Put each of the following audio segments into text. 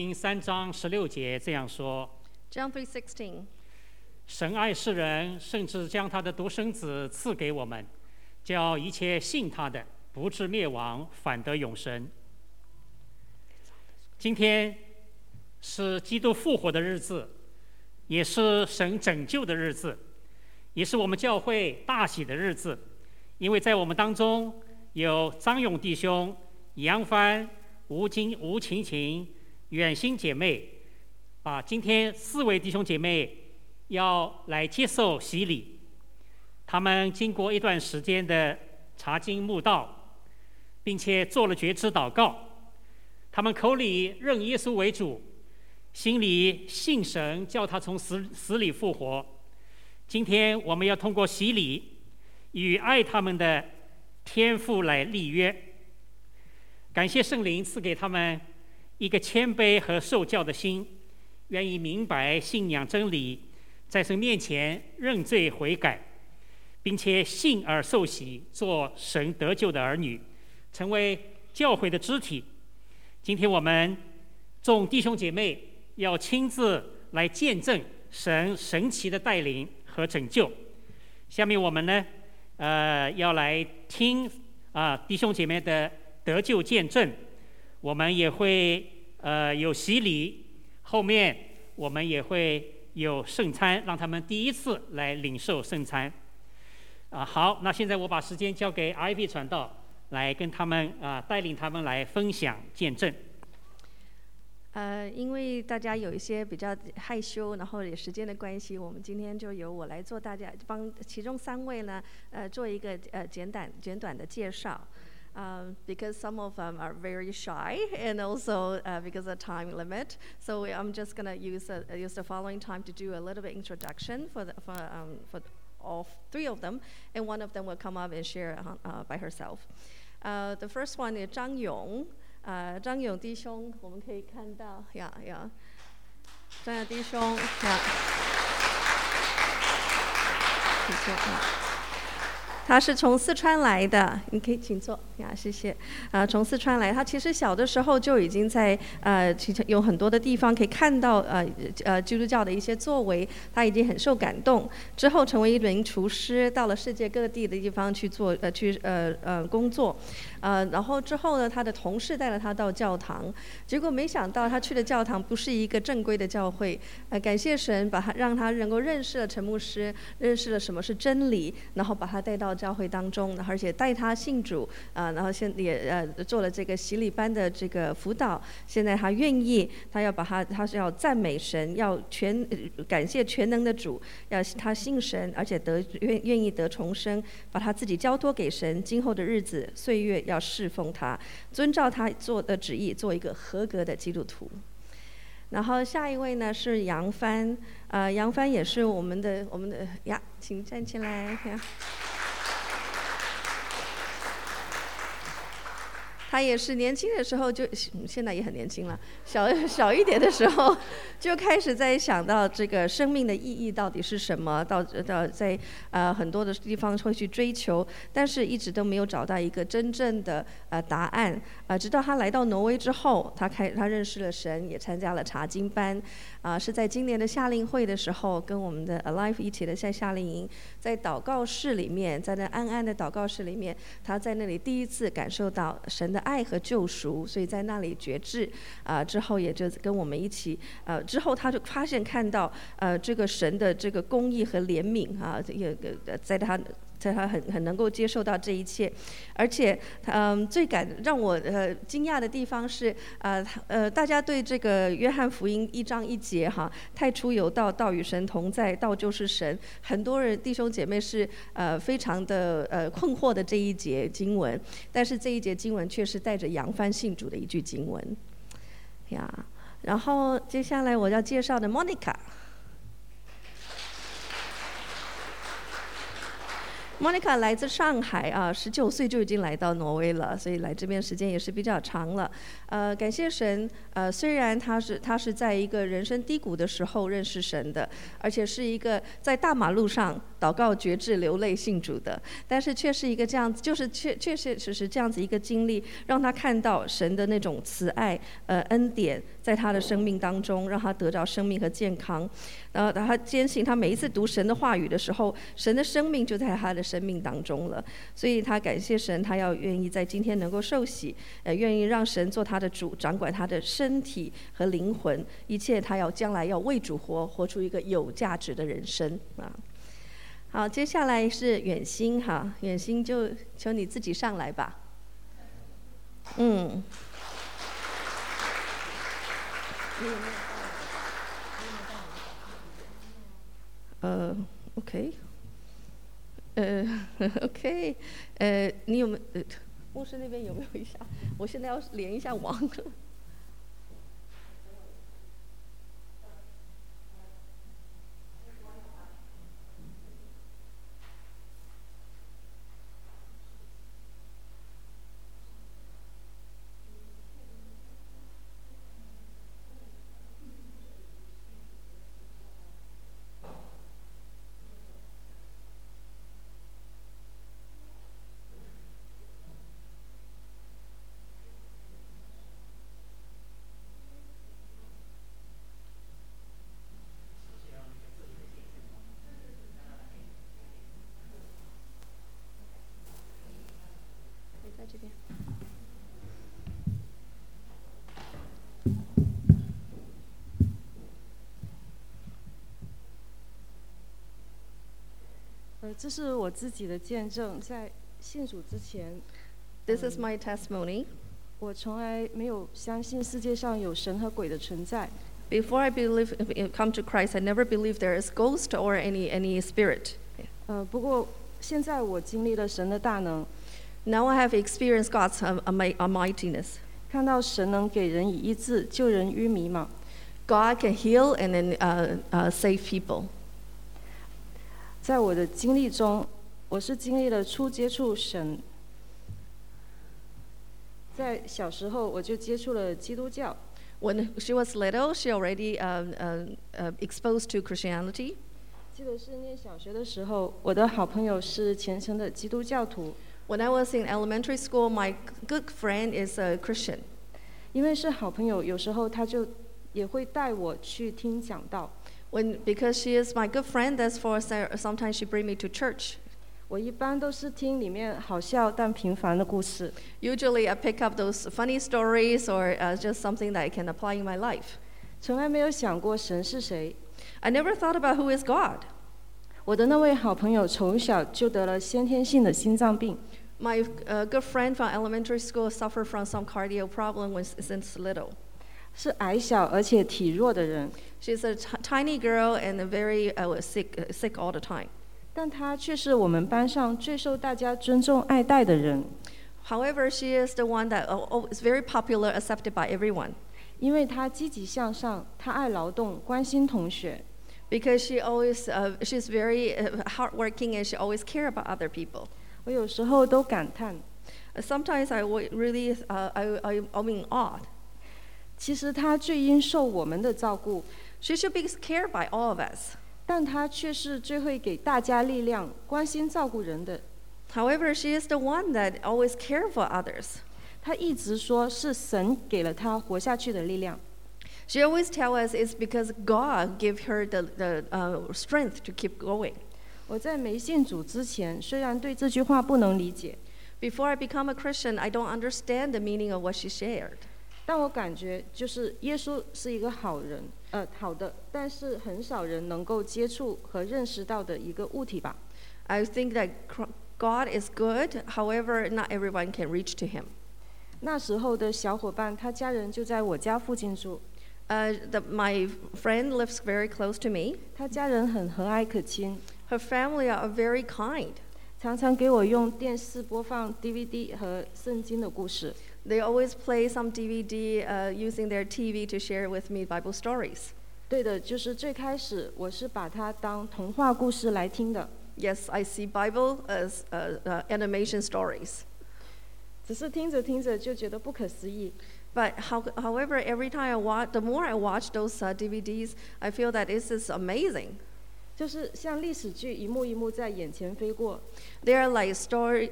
3章16节这样说 John 3:16. 神爱世人，甚至将他的独生子赐给我们，叫一切信他的不至灭亡，反得永生。今天是基督复活的日子，也是神拯救的日子，也是我们教会大喜的日子。因为在我们当中有张勇弟兄、杨帆、吴晴晴、远心姐妹，今天4位弟兄姐妹要来接受洗礼。他们经过一段时间的查经慕道，并且做了觉知祷告。他们口里认耶稣为主，心里信神叫他从死里复活。今天我们要通过洗礼与爱他们的天父来立约。感谢圣灵赐给他们一个谦卑和受教的心，愿意明白信仰真理，在神面前认罪悔改，并且信而受洗，做神得救的儿女，成为教会的肢体。今天我们众弟兄姐妹要亲自来见证神奇的带领和拯救。下面我们呢，要来听弟兄姐妹的得救见证。我们也会有洗礼，后面我们也会有圣餐，让他们第一次来领受圣餐。好，那现在我把时间交给 RIP 传道，来跟他们带领他们来分享见证。 因为大家有一些比较害羞，然后也时间的关系，我们今天就由我来做大家帮其中3位呢，做一个简短的介绍。Because some of them are very shy, and also because of time limit, so I'm just gonna use the following time to do a little bit introduction for all 3 of them, and one of them will come up and share by herself. The first one is 张勇，张勇弟兄，我们可以看到呀，张勇弟兄呀，请坐。他是从四川来的，你可以请坐呀，谢谢。从四川来，他其实小的时候就已经在有很多的地方可以看到基督教的一些作为，他已经很受感动。之后成为一名厨师，到了世界各地的地方去做工作。然后之后呢，他的同事带了他到教堂，结果没想到他去的教堂不是一个正规的教会。感谢神，让他能够认识了陈牧师，认识了什么是真理，然后把他带到教会当中，而且带他信主，然后也做了这个洗礼班的这个辅导。现在他愿意，他是要赞美神，要感谢全能的主，要他信神，而且愿意得重生，把他自己交托给神，今后的日子岁月要侍奉他，遵照他做的旨意，做一个合格的基督徒。然后下一位呢是杨帆，杨帆也是我们的呀，请站起来呀。他也是年轻的时候现在也很年轻了，小一点的时候就开始在想到这个生命的意义到底是什么，在很多的地方会去追求，但是一直都没有找到一个真正的答案。直到他来到挪威之后，他认识了神，也参加了查经班。是在今年的夏令会的时候，跟我们的 Alive 一起的在夏令营，在祷告室里面，在那暗暗的祷告室里面，他在那里第一次感受到神的爱和救赎，所以在那里决志。之后也就跟我们一起，之后他就看到这个神的这个公义和怜悯也在他很能够接受到这一切。而且最让我惊讶的地方是大家对这个约翰福音1章1节太初有道，道与神同在，道就是神，很多人弟兄姐妹是非常的困惑的这一节经文，但是这一节经文却是带着扬帆信主的一句经文呀。然后接下来我要介绍的 Monica Monica 来自上海啊，19岁就已经来到挪威了，所以来这边时间也是比较长了。感谢神，虽然他是在一个人生低谷的时候认识神的，而且是一个在大马路上祷告决志流泪信主的，但是却是一个这样子，就是确实这样子一个经历，让他看到神的那种慈爱恩典在他的生命当中，让他得到生命和健康。然后他坚信，他每一次读神的话语的时候，神的生命就在他的生命当中了。所以他感谢神，他要愿意在今天能够受洗，愿意让神做他的主，掌管他的身体和灵魂，一切他将来要为主活出一个有价值的人生啊。好，接下来是远星哈，远星就求你自己上来吧。OK， OK， 你有没有牧师那边有没有一下？我现在要连一下网。在这边。 这是我自己的见证，在信主之前 This is my testimony. 我从来没有相信世界上有神和鬼的存在。 Before I come to Christ, I never believed there is ghost or any spirit. 不过现在我经历了神的大能。 Now I have experienced God's almightiness. 看到神能给人以医治，救人于迷茫。 God can heal and then save people. 在我的经历中，我是经历了初接触神。在小时候我就接触了基督教。 When she was little, she already exposed to Christianity. 记得是念小学的时候，我的好朋友是虔诚的基督教徒。 When I was in elementary school, my good friend is a Christian. 因为是好朋友，有时候他就也会带我去听讲道。 Because she is my good friend, that's for sometimes she bring me to church. 我一般都是听里面好笑但平凡的故事。 Usually I pick up those funny stories or just something that I can apply in my life. 从来没有想过神是谁。 I never thought about who is God. 我的那位好朋友从小就得了先天性的心脏病。 My good friend from elementary school suffered from some cardio problem since little. 是矮小而且体弱的人。 She's a tiny girl and very sick all the time. 但她却是我们班上最受大家尊重爱戴的人。 However, she is the one that is very popular, accepted by everyone. 因为她积极向上，她爱劳动，关心同学。 Because she's very hardworking and she always care about other people. 我有时候都感叹。 Sometimes I really I'm in awe. 其实她最应受我们的照顾。 She should be cared by all of us. 但她却是最会给大家力量、关心照顾人的。 However, she is the one that always cares for others. 她一直说是神给了她活下去的力量。 She always tells us it's because God gave her the strength to keep going. 我在没信主之前，虽然对这句话不能理解。 Before I become a Christian, I don't understand the meaning of what she shared. 但我感觉就是耶稣是一个好人，好的，但是很少人能够接触和认识到的一个物体吧。 I think that God is good, however, not everyone can reach to him. 那时候的小伙伴，他家人就在我家附近住。 My friend lives very close to me. 他家人很和蔼可亲。 Her family are very kind. 常常给我用电视播放 DVD 和圣经的故事。 They always play some DVD using their TV to share with me Bible stories. 对的，就是最开始我是把它当童话故事来听的。 Yes, I see Bible as animation stories. 只是听着听着就觉得不可思议。 But however, every time the more I watch those DVDs, I feel that this is amazing. 就是像历史剧一幕一幕在眼前飞过， They are like story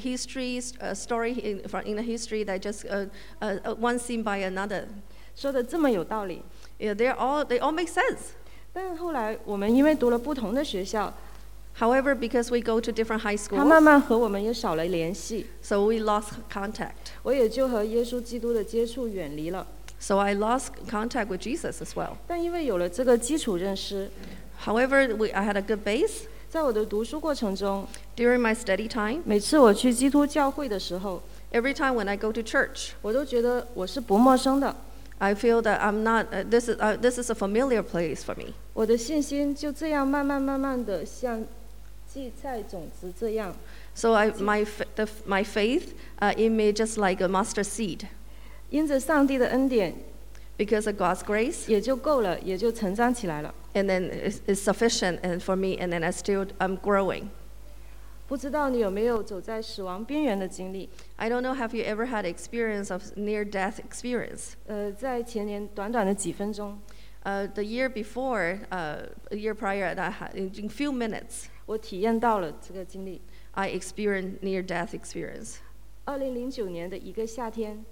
in the history that just one scene by another. 说的这么有道理。 Yeah, they all make sense. 但后来我们因为读了不同的学校， However, because we go to different high 他慢 schools, 慢和我们也少了联系， so we lost contact. 我也就和耶稣基督的接触远离了。 So I lost contact with Jesus as well. 但因为有了这个基础认识， However, I had a good base 在我的读书过程中， during my study time. 每次我去基督教会的时候， Every time when I go to church, 我都觉得我是不陌生的， I feel that I'm not. This is a familiar place for me. 我的信心就这样慢慢的像荠菜种子这样， So my faith in me just like a mustard seed, 因着上帝的恩典 because of God's grace, 也就够了，也就成长起来了。 and then it's sufficient and for me, and then I'm growing. 不知道你有没有走在死亡边缘的经历？ I don't know, have you ever had experience of near-death experience? 在前年短短的几分钟， The year before, a year prior, in few minutes, 我体验到了这个经历。 I experienced near-death experience. 2009年的一个夏天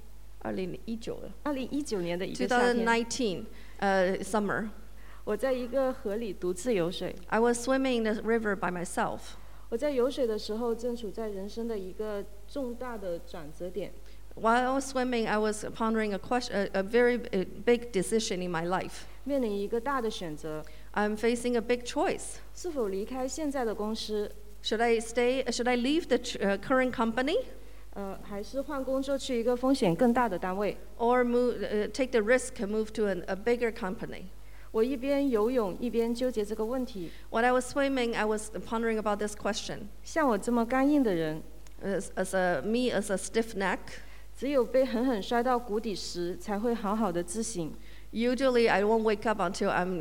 ，2019年的一个夏天， 2019 summer, 我在一个河里独自游水。 I was swimming in the river by myself. 我在游水的时候，正处在人生的一个重大的转折点。 While I was swimming, I was pondering a very big decision in my life. 面临一个大的选择， I'm facing a big choice. 是否离开现在的公司， Should I leave the current company 还是换工作去一个风险更大的单位？ or take the risk and move to a bigger company? 我一边游泳一边纠结这个问题。 When I was swimming, I was pondering about this question. 像我这么刚硬的人， As a stiff neck, 只有被狠狠摔到谷底时，才会好好的自省。 usually I won't wake up until I'm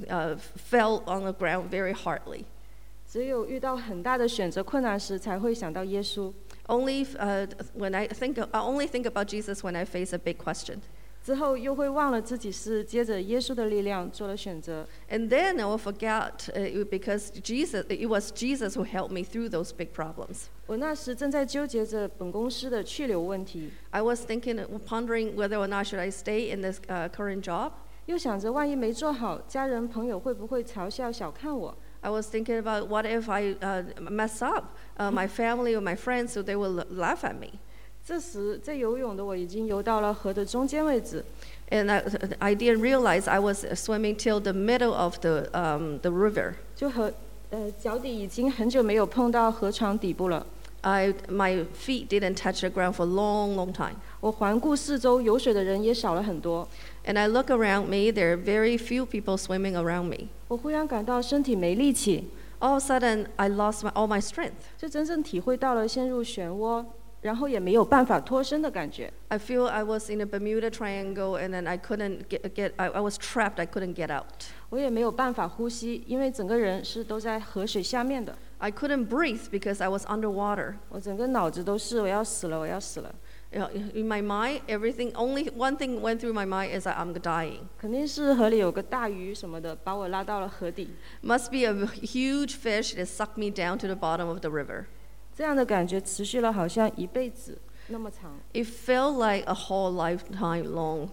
fell on the ground very hardly. 只有遇到很大的选择困难时，才会想到耶稣。 Only when I only think about Jesus when I face a big question. 之后又会忘了自己是接着耶稣的力量做了选择。 And then I will forget because it was Jesus who helped me through those big problems. 我那时正在纠结着本公司的去留问题， I was pondering whether or not should I stay in this current job. 又想着万一没做好，家人朋友会不会嘲笑小看我？ I was thinking about what if I mess up my family or my friends, so they will laugh at me. 这时在游泳的我已经游到了河的中间位置， And I didn't realize I was swimming till the middle of the river. 就脚底已经很久没有碰到河床底部了。 My feet didn't touch the ground for a long time. 我环顾四周，游水的人也少了很多。 And I look around me, there are very few people swimming around me. 我忽然感到身体没力气， All of a sudden, I lost all my strength. 就真正体会到了陷入漩涡，然后也没有办法脱身的感觉。 I feel I was in a Bermuda Triangle, and then I couldn't I was trapped, I couldn't get out. 我也没有办法呼吸，因为整个人是都在河水下面的。 I couldn't breathe because I was underwater. 我整个脑子都是我要死了，我要死了。 In my mind, only one thing went through my mind is that I'm dying. 肯定是河里有个大鱼什么的，把我拉到了河底。 Must be a huge fish that sucked me down to the bottom of the river. 这样的感觉持续了好像一辈子那么长。 It felt like a whole lifetime long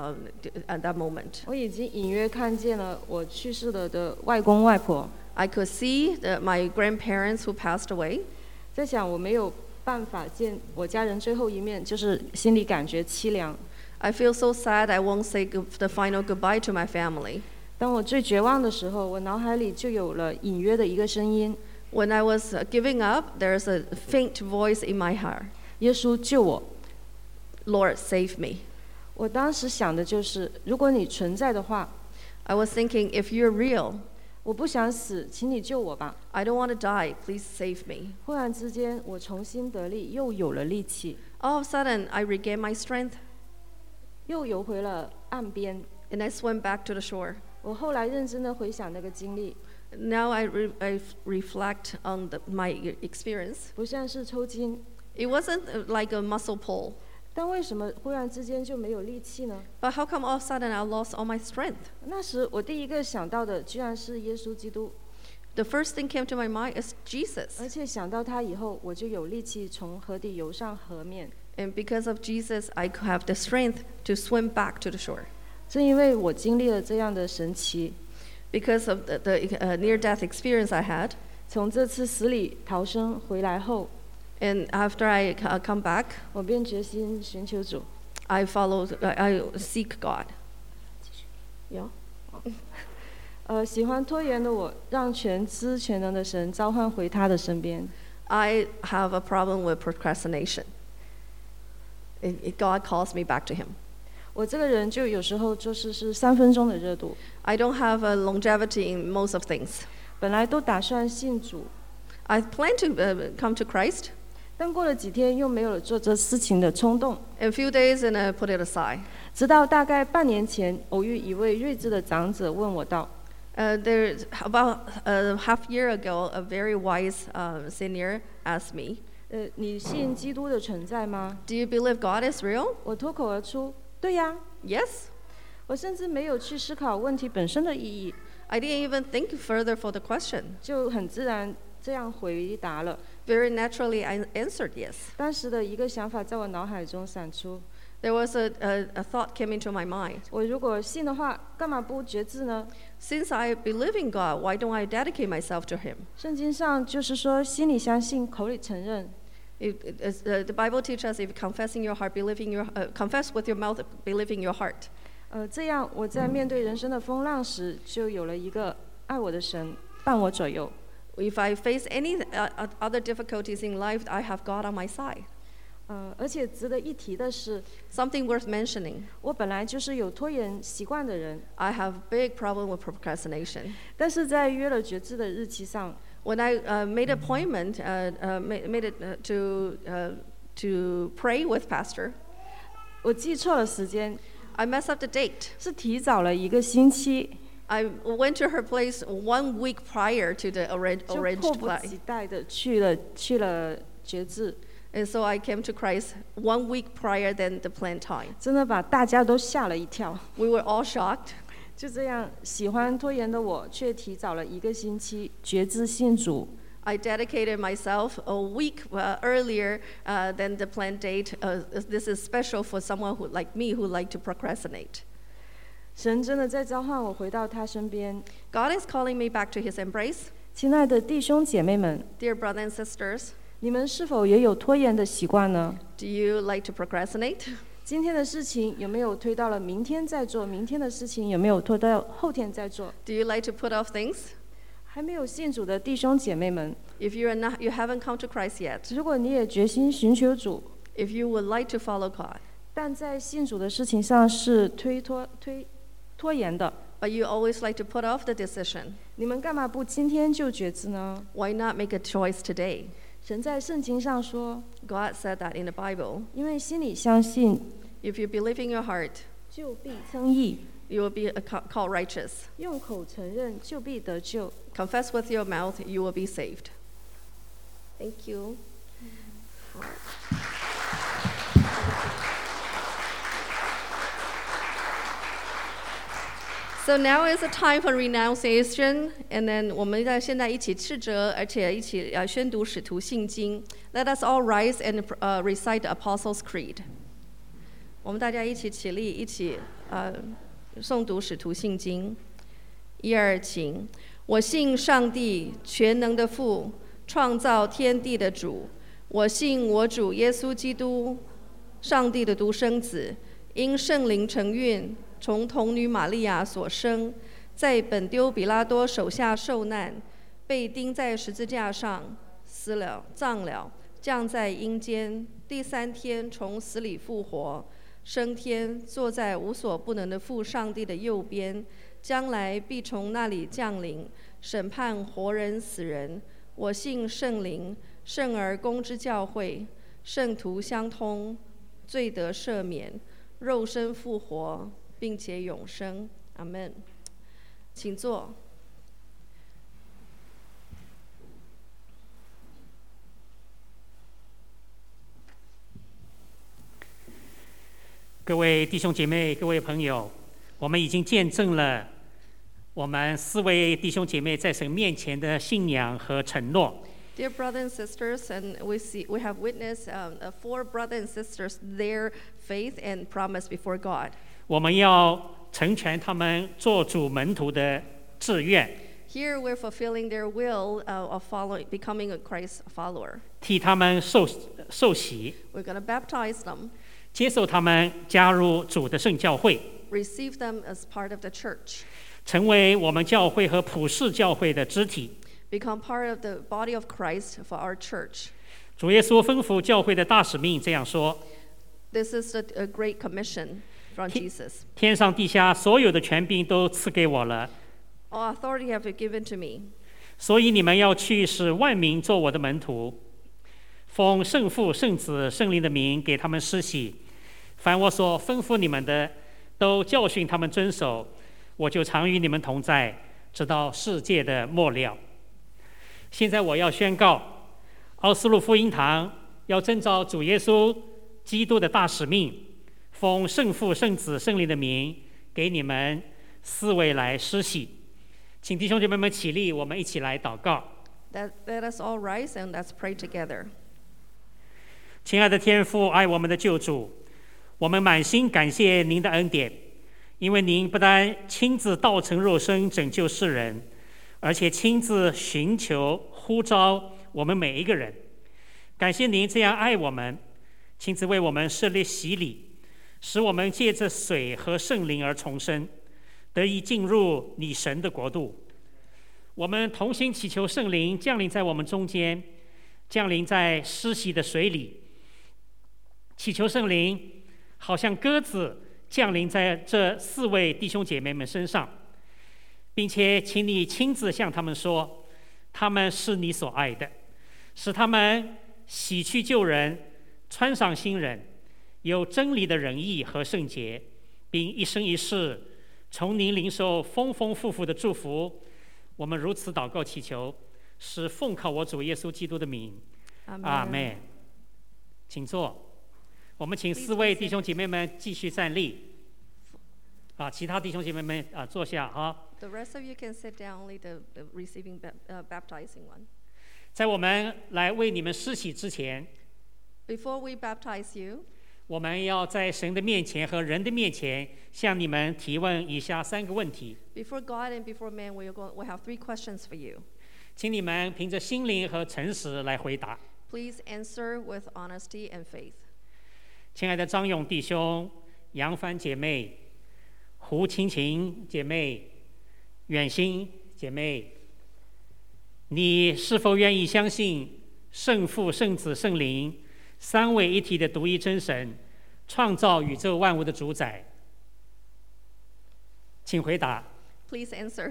at that moment. 我已经隐约看见了我去世了的外公外婆， I could see my grandparents who passed away. 在想我没有办法见我家人最后一面，就是心里感觉凄凉。 I feel so sad I won't say the final goodbye to my family. 当我最绝望的时候，我脑海里就有了隐约的一个声音： When I was giving up, there's a faint voice in my heart. 耶稣救我。 Lord, save me. 我当时想的就是，如果你存在的话， I was thinking, if you're real, 我不想死，请你救我吧。 I don't want to die. Please save me. 忽然之间，我重新得力，又有了力气， All of a sudden, I regained my strength, 又游回了岸边。 and I swam back to the shore. 我后来认真的回想那个经历， Now I reflect on my experience. 不像是抽筋， It wasn't like a muscle pull. 但为什么忽然之间就没有力气呢？ But how come all of a sudden I lost all my strength? 那时我第一个想到的居然是耶稣基督， The first thing came to my mind is 而 Jesus. 且想到他以后，我就有力气从河底游上河面。 And because of Jesus, I could have the strength to swim back to the shore. 正因为我经历了这样的神奇， Because of the near-death experience I had, 从这次死里逃生回来后， and after I come back, 我便决心寻求主。 I seek God. Yeah. 喜欢拖延的我，让全知全能的神召唤回他的身边。 I have a problem with procrastination. God calls me back to Him. 我这个人就有时候做事是3分钟的热度， I don't have a longevity in most of things. 本来都打算信主， I plan to come to Christ. 但过了几天又没有了做这事情的冲动。 In a few days, and I put it aside. 直到大概半年前，偶遇一位睿智的长者问我道 There's about half year ago, a very wise senior asked me, 你信基督的存在吗？ "Do you believe God is real?" 我脱口而出，对呀。 Yes. 我甚至没有去思考问题本身的意义， I didn't even think further for the question. 就很自然这样回答了。 Very naturally, I answered yes. 当时的一个想法在我脑海中闪出： There was a thought came into my mind. 我如果信的话，干嘛不决志呢？ Since I believe in God, why don't I dedicate myself to Him? 圣经上就是说，心里相信，口里承认。 The Bible teaches us if confessing your heart, confess with your mouth, believe in your heart. 这样我在面对人生的风浪时，就有了一个爱我的神伴我左右。 If I face any other difficulties in life, I have God on my side. 而且值得一提的是， Something worth mentioning. 我本来就是有拖延习惯的人， I have big problem with procrastination. 但是在约了决志的日期上， When I made appointment, made it to pray with pastor, 我记错了时间， I messed up the date. 是提早了1个星期， I went to her place 1 week prior to the 就 arranged 迫不 play. 及待的去了决志， And so I came to Christ 1 week prior than the planned time. 真的把大家都吓了一跳。 We were all shocked. 就这样，喜欢拖延的我，却提早了1个星期决志信主。 I dedicated myself a week earlier than the planned date. This is special for someone who, like me, who like to procrastinate. 神真的在召唤我回到他身边。 God is calling me back to His embrace. 亲爱的弟兄姐妹们， Dear brothers and sisters, 你们是否也有拖延的习惯呢？ do you like to procrastinate? 今天的事情有没有推到了明天再做？明天的事情有没有拖到后天再做？ Do you like to put off things? 还没有信主的弟兄姐妹们， If you haven't come to Christ yet, 如果你也决心寻求主， if you would like to follow God, 但在信主的事情上是拖延的， but you always like to put off the decision, 你们干嘛不今天就决志呢？ why not make a choice today? 神在圣经上说， God said that in the Bible. 因为心里相信， If you believe in your heart, 就必称义； you will be called righteous. 用口承认，就必得救。 Confess with your mouth, you will be saved. Thank you. So now is the time for renunciation, and then 我们现在一起斥责，而且一起宣读使徒信经。Let us all rise and recite the Apostles' Creed. 我们大家一起起立，一起诵读使徒信经。1、2，请。我信上帝全能的父，创造天地的主。我信我主耶稣基督，上帝的独生子，因圣灵承运，从童女玛利亚所生，在本丢比拉多手下受难，被钉在十字架上，死了，葬了，降在阴间，第3天从死里复活，升天，坐在无所不能的父上帝的右边，将来必从那里降临，审判活人死人。我信圣灵，圣而公之教会，圣徒相通，罪得赦免，肉身复活，并且永生。阿们。请坐。 各位弟兄姐妹、各位朋友，我们已经见证了我们4位弟兄姐妹在神面前的信仰和承诺。 Dear brothers and sisters, and we have witnessed 4 brothers and sisters their faith and promise before God. 我们要成全他们做主门徒的志愿。 Here we're fulfilling their will of becoming a Christ follower. 替他们受洗。 We're going to baptize them. 接受他们加入主的圣教会。 Receive them as part of the church. 成为我们教会和普世教会的肢体。 Become part of the body of Christ for our church. 主耶稣吩咐教会的大使命这样说。 This is a great commission from Jesus. 天上地下所有的权柄都赐给我了。 All authority have been given to me. 所以你们要去，使万民做我的门徒，奉圣父、圣子、圣灵的名给他们施洗。凡我所吩咐你们的，都教训他们遵守。我就常与你们同在，直到世界的末了。现在我要宣告，奥斯陆福音堂要遵照主耶稣基督的大使命，奉圣父、圣子、圣灵的名给你们4位来施洗。请弟兄姐妹们起立，我们一起来祷告。 Let us all rise and let's pray together. 亲爱的天父，爱我们的救主，我们满心感谢您的恩典，因为您不但亲自道成肉身拯救世人，而且亲自寻求呼召我们每一个人。感谢您这样爱我们，亲自为我们设立洗礼，使我们借着水和圣灵而重生，得以进入你神的国度。我们同心祈求圣灵降临在我们中间，降临在施洗的水里，祈求圣灵好像鸽子降临在这4位弟兄姐妹们身上，并且请你亲自向他们说，他们是你所爱的，使他们洗去旧人，穿上新人，有真理的仁义和圣洁，并一生一世从您领受丰丰富富的祝福。我们如此祷告祈求，是奉靠我主耶稣基督的名。阿们。请坐。我们请4位弟兄姐妹们继续站立。其他弟兄姐妹们坐下哈。 The rest of you can sit down, only the receiving baptizing one. 在我们来为你们施洗之前 Before we baptize you, 我们要在神的面前和人的面前向你们提问以下3个问题。 Before God and before man, we have 3 questions for you. 请你们凭着心灵和诚实来回答。 Please answer with honesty and faith. 亲爱的张勇弟兄、杨帆姐妹、胡晴晴姐妹、远欣姐妹，你是否愿意相信圣父、圣子、圣灵3位一体的独一真神，创造宇宙万物的主宰？请回答。 Please answer.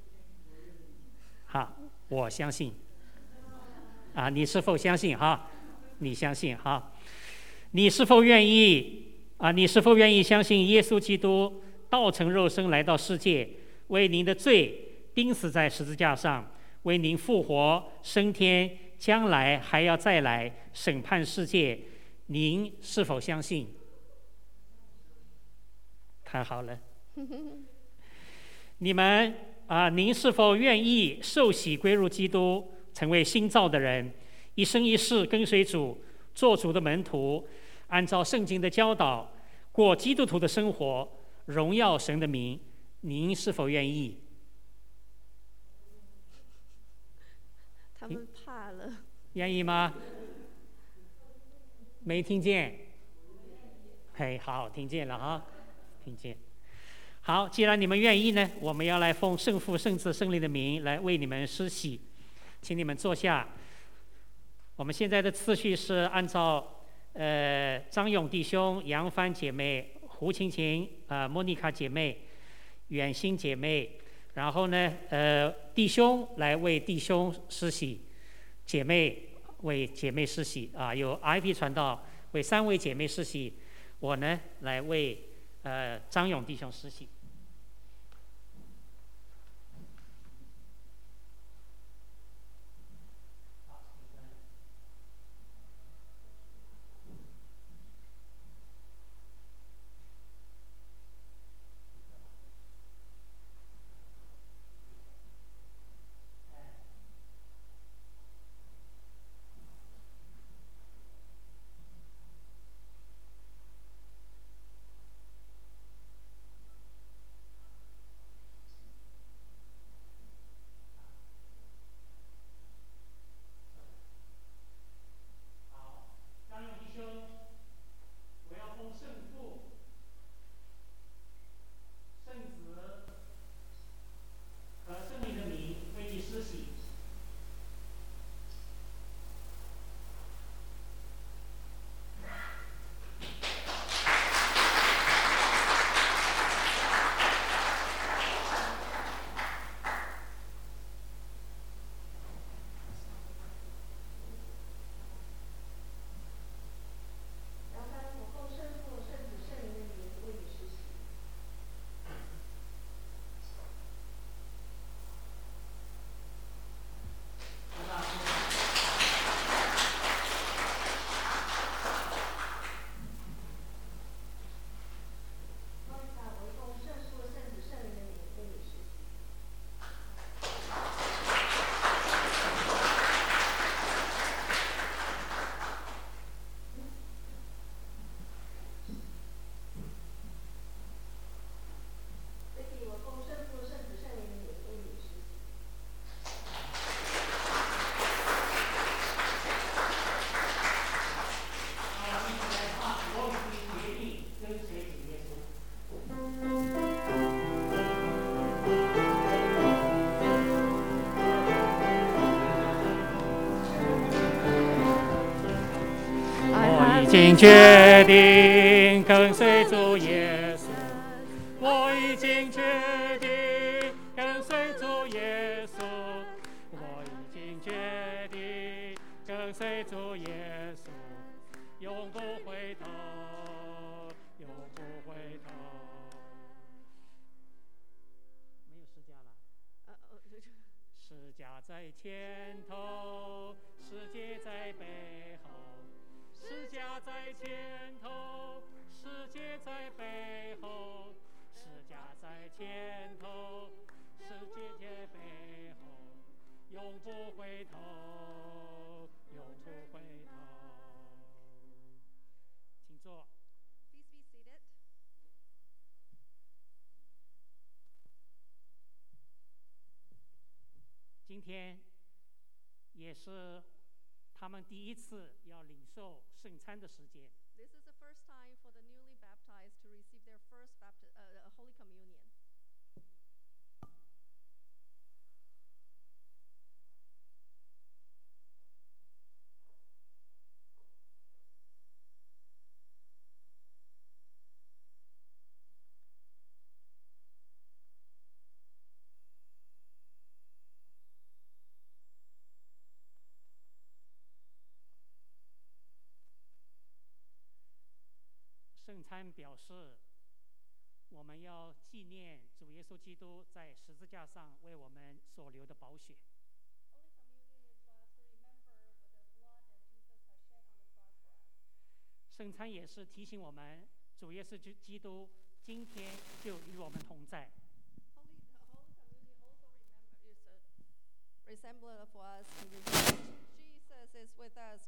好，我相信。你是否相信？哈，你相信哈？你是否愿意？你是否愿意相信耶稣基督道成肉身来到世界，为您的罪钉死在十字架上，为您复活升天，将来还要再来审判世界？您是否相信？太好了。你们您是否愿意受洗归入基督，成为新造的人，一生一世跟随主，做主的门徒，按照圣经的教导过基督徒的生活，荣耀神的名？您是否愿意？ 他们怕了。 愿意吗？没听见？嘿，好，听见了哈，听见。好，既然你们愿意呢，我们要来奉圣父、圣子、圣灵的名来为你们施洗，请你们坐下。我们现在的次序是按照张勇弟兄、杨帆姐妹、胡晴晴、莫妮卡姐妹、远欣姐妹，然后呢弟兄来为弟兄施洗，姐妹为姐妹施洗由 IP 传道为3位姐妹施洗，我呢来为张勇弟兄施洗。 经决定跟随主耶稣，我已经决定跟随主耶稣，我已经决定跟随主耶稣，永不回头，永不回头。没有释迦了。释迦在前头，世界在背后。释迦在前头，世界在背后，释迦在前头，世界在背后，永不回头，永不回头。请坐。 Please be seated. 今天也是他们第一次要领受圣餐的时间。 This is the first time for the newly baptized to receive their first Holy Communion. 圣餐表示我们要纪念主耶稣基督在十字架上为我们所流的宝血。圣餐也是提醒我们，主耶稣基督今天就与我们同在。 Holy Communion also is a resembler for us. Jesus is with us.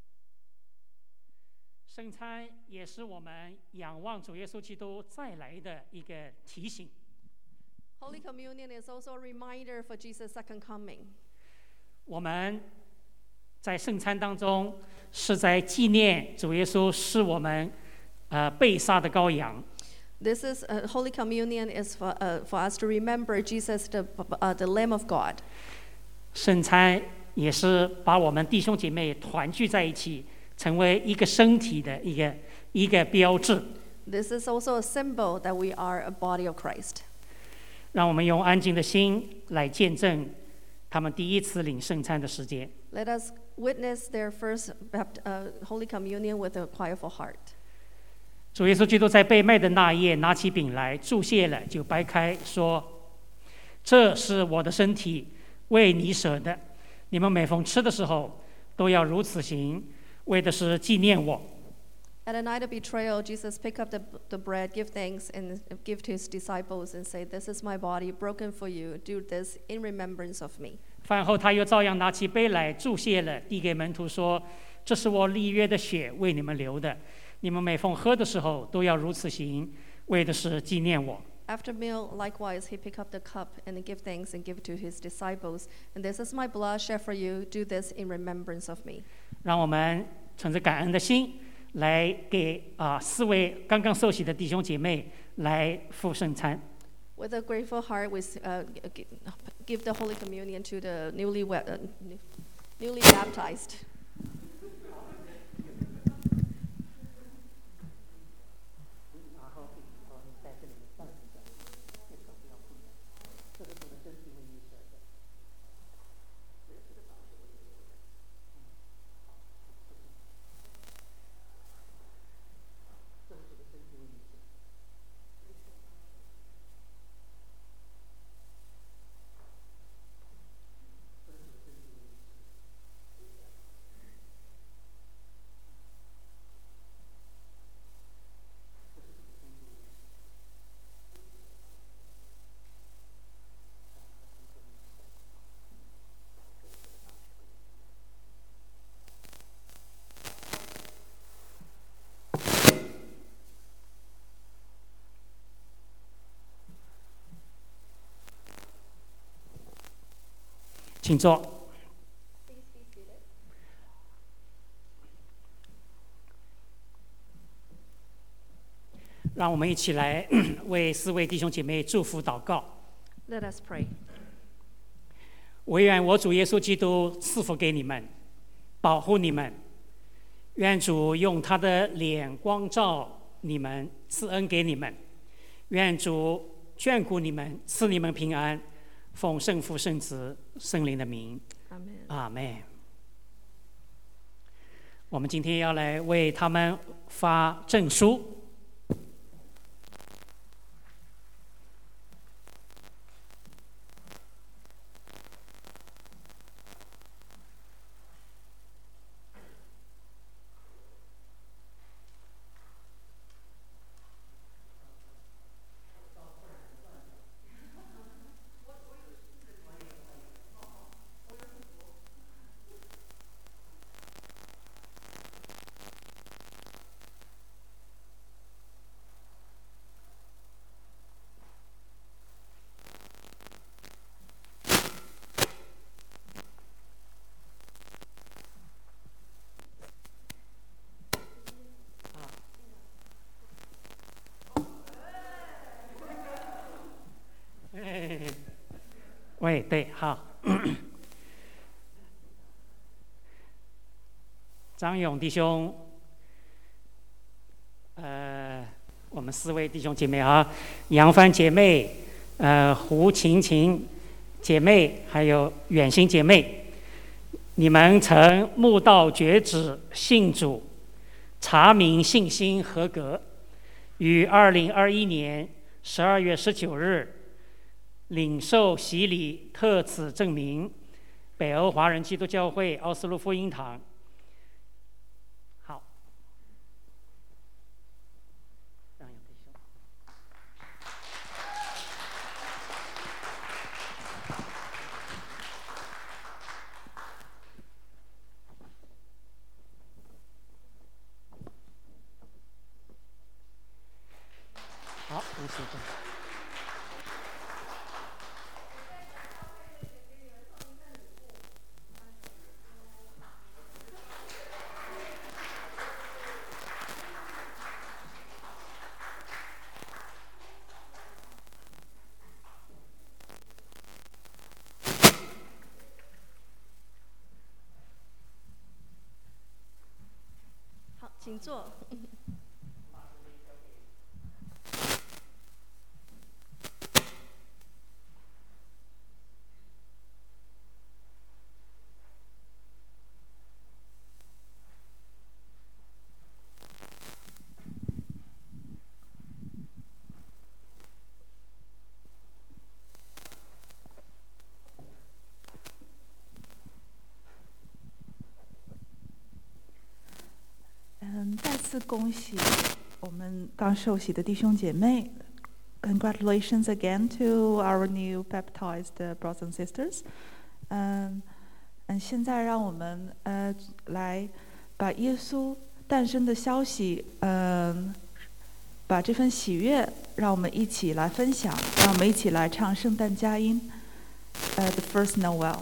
圣餐也是我们仰望主耶稣基督再来的一个提醒。 Holy Communion is also a reminder for Jesus' second coming. 我们在圣餐当中是在纪念主耶稣是我们被杀的羔羊。 This is Holy Communion is for us to remember Jesus, the Lamb of God. 圣餐也是把我们弟兄姐妹团聚在一起，成为一个身体的一个标志。 This is also a symbol that we are a body of Christ. 让我们用安静的心来见证他们第一次领圣餐的时间。 Let us witness their first Holy Communion with a quietful heart. 主耶稣基督在被卖的那夜，拿起饼来，祝谢了，就掰开，说：“这是我的身体，为你舍的。你们每逢吃的时候，都要如此行，为的是纪念我。” At the night of betrayal, Jesus picked up the bread, give thanks, and give to his disciples, and say, "This is my body, broken for you. Do this in remembrance of me." 饭后，他又照样拿起杯来，祝谢了，递给门徒说：“这是我立约的血，为你们流的。你们每逢喝的时候，都要如此行，为的是纪念我。” After meal, likewise, he picked up the cup and give thanks and give to his disciples, and this is my blood shed for you. Do this in remembrance of me. 让我们存着感恩的心，来给4位刚刚受洗的弟兄姐妹来赴圣餐。 With a grateful heart, we give the Holy Communion to the newly baptized. 请坐。让我们一起来为4位弟兄姐妹祝福祷告。 Let us pray. 惟愿我主耶稣基督赐福给你们，保护你们， 愿主用他的脸光照你们，赐恩给你们。愿主眷顾你们，赐你们平安。奉圣父、圣子、圣灵的名， 阿门。 阿门。我们今天要来为他们发证书。喂，对，好。张勇弟兄，我们4位弟兄姐妹啊，杨帆姐妹，胡晴晴姐妹，还有远行姐妹，你们曾慕道觉止信主，查明信心合格，于2021年12月19日领受洗礼，特此证明。北欧华人基督教会奥斯陆福音堂。好，张勇弟兄。好，恭喜恭喜。 好，请坐。 再次恭喜我们刚受洗的弟兄姐妹。Congratulations again to our new baptized brothers and sisters. 现在让我们来把耶稣诞生的消息，把这份喜悦，让我们一起来分享，让我们一起来唱圣诞佳音。The first Noel.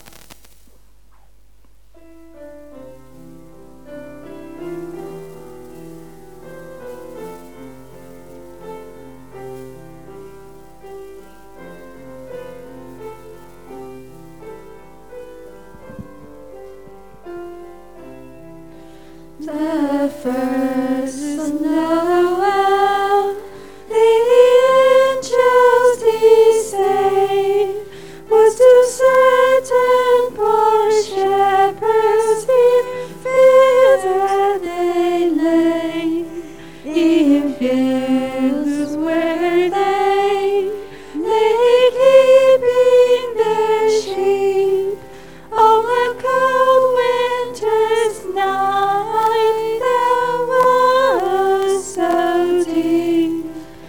The first Noel, the angels descend, was to certain poor shepherds in fields where they lay, in fields where they lay keeping their sheep on a cold winter's night that was so deep.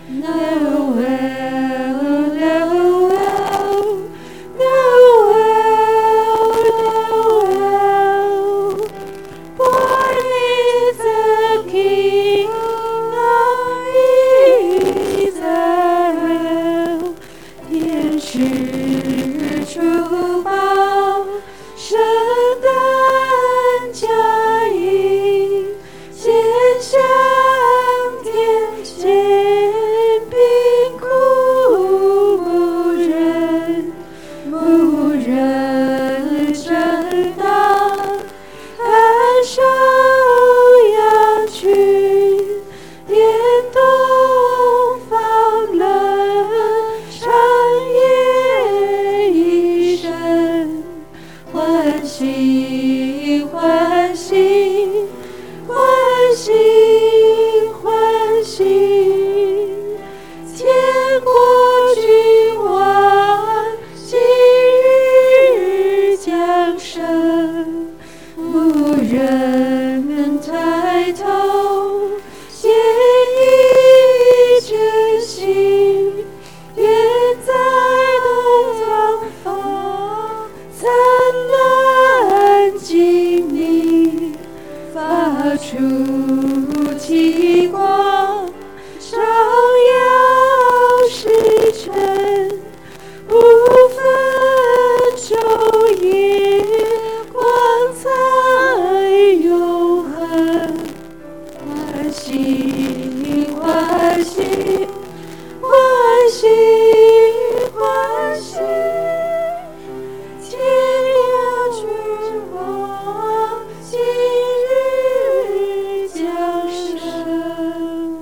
Noel, Noel, Noel, Noel, born is the King of Israel. 天使出报，圣诞佳音，献上天见贫苦牧人正当看守出极光，照耀世尘，不分昼夜，光彩永恒。欢喜欢喜欢喜欢喜，天涯君王今日降生。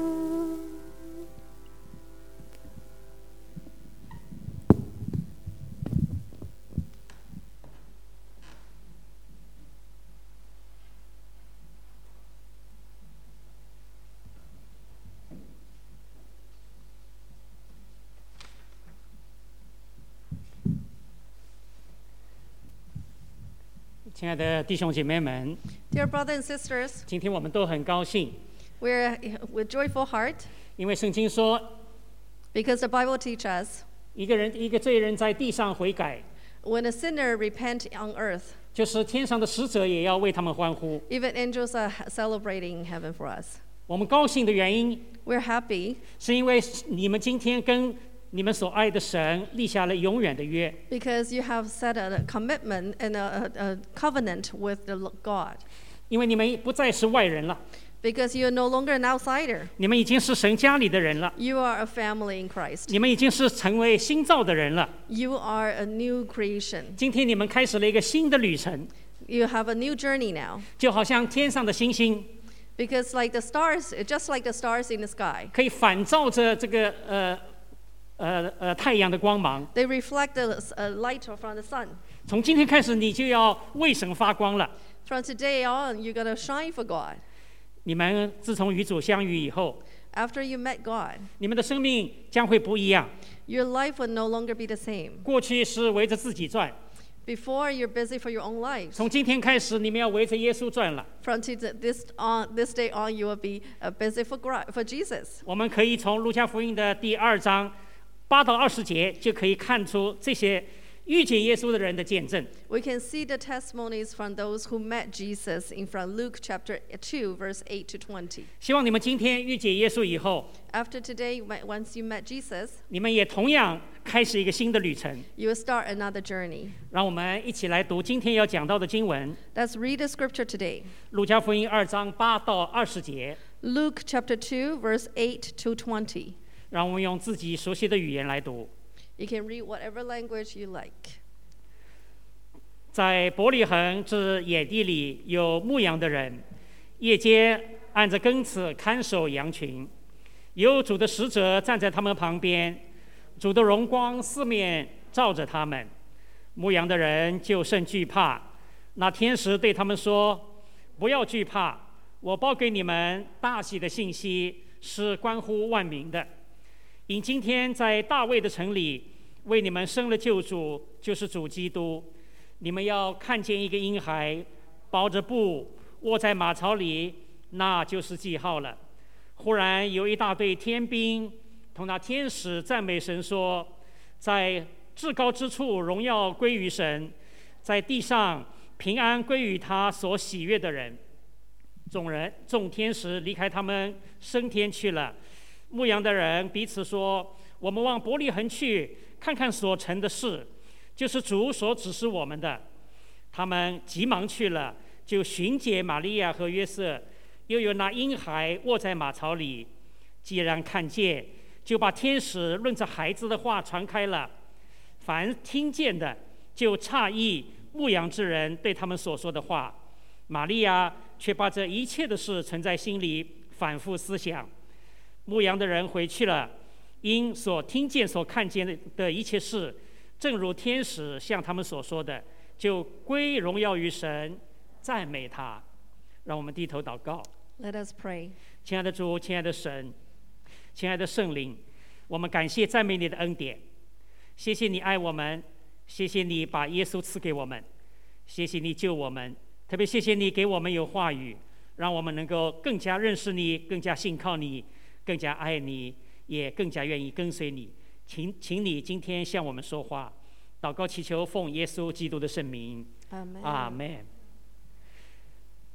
亲爱的弟兄姐妹们， Dear brothers and sisters, 今天我们都很高兴， we're with joyful heart 因为圣经说， because the Bible teaches us 一个罪人在地上悔改， when a sinner repent on earth, 就是天上的使者也要为他们欢呼。 even angels are celebrating heaven for us. 我们高兴的原因， We're happy 是因为你们今天跟你们所爱的神立下了永远的约。 because you have set a commitment and a covenant with the God. 因为你们不再是外人了， Because you are no longer an outsider. 你们已经是神家里的人了， You are a family in Christ. 你们已经是成为新造的人了。 You are a new creation. 今天你们开始了一个新的旅程， You have a new journey now. 就好像天上的星星 Because like the stars, just like the stars in the sky, 可以反照着这个太阳的光芒。 they reflect the light from the sun. 从今天开始，你就要为神发光了。 From today on, you're going to shine for God. 你们自从与主相遇以后， After you met God, 你们的生命将会不一样。 your life will no longer be the same. 过去是围着自己转， Before, you're busy for your own lives. 从今天开始，你们要围着耶稣转了。 From this day on, you will be busy for Jesus. 我们可以从路加福音的第2章8到20节就可以看出这些遇见耶稣的人的见证。 We can see the testimonies from those who met Jesus from Luke chapter 2, verse 8 to 20. 希望你们今天遇见耶稣以后， After today, once you met Jesus, 你们也同样开始一个新的旅程。 you will start another journey. 让我们一起来读今天要讲到的经文， Let's read the scripture today. 路加福音2章8到20节。 Luke chapter 2, verse 8 to 20. 让我们用自己熟悉的语言来读。 You can read whatever language you like. 在伯利恒之野地里有牧羊的人，夜间按着更次看守羊群，有主的使者站在他们旁边，主的荣光四面照着他们，牧羊的人就甚惧怕。那天使对他们说：“不要惧怕，我报给你们大喜的信息是关乎万民的。因今天在大卫的城里为你们生了救主，就是主基督。你们要看见一个婴孩包着布卧在马槽里，那就是记号了。”忽然有一大队天兵同那天使赞美神说：“在至高之处荣耀归于神，在地上平安归于他所喜悦的人。”众天使离开他们升天去了。牧羊的人彼此说：“我们往伯利恒去，看看所成的事，就是主所指示我们的。”他们急忙去了，就寻见玛利亚和约瑟，又有那婴孩卧在马槽里。既然看见，就把天使论着孩子的话传开了。凡听见的，就诧异牧羊之人对他们所说的话。玛利亚却把这一切的事存在心里，反复思想。牧羊的人回去了，因所听见、所看见的一切事，正如天使向他们所说的，就归荣耀于神，赞美他。让我们低头祷告。 Let us pray. 亲爱的主，亲爱的神，亲爱的圣灵，我们感谢赞美你的恩典。谢谢你爱我们，谢谢你把耶稣赐给我们，谢谢你救我们，特别谢谢你给我们有话语，让我们能够更加认识你，更加信靠你，更加爱你，也更加愿意跟随你。请你今天向我们说话，祷告祈求奉耶稣基督的圣名， Amen. 阿们。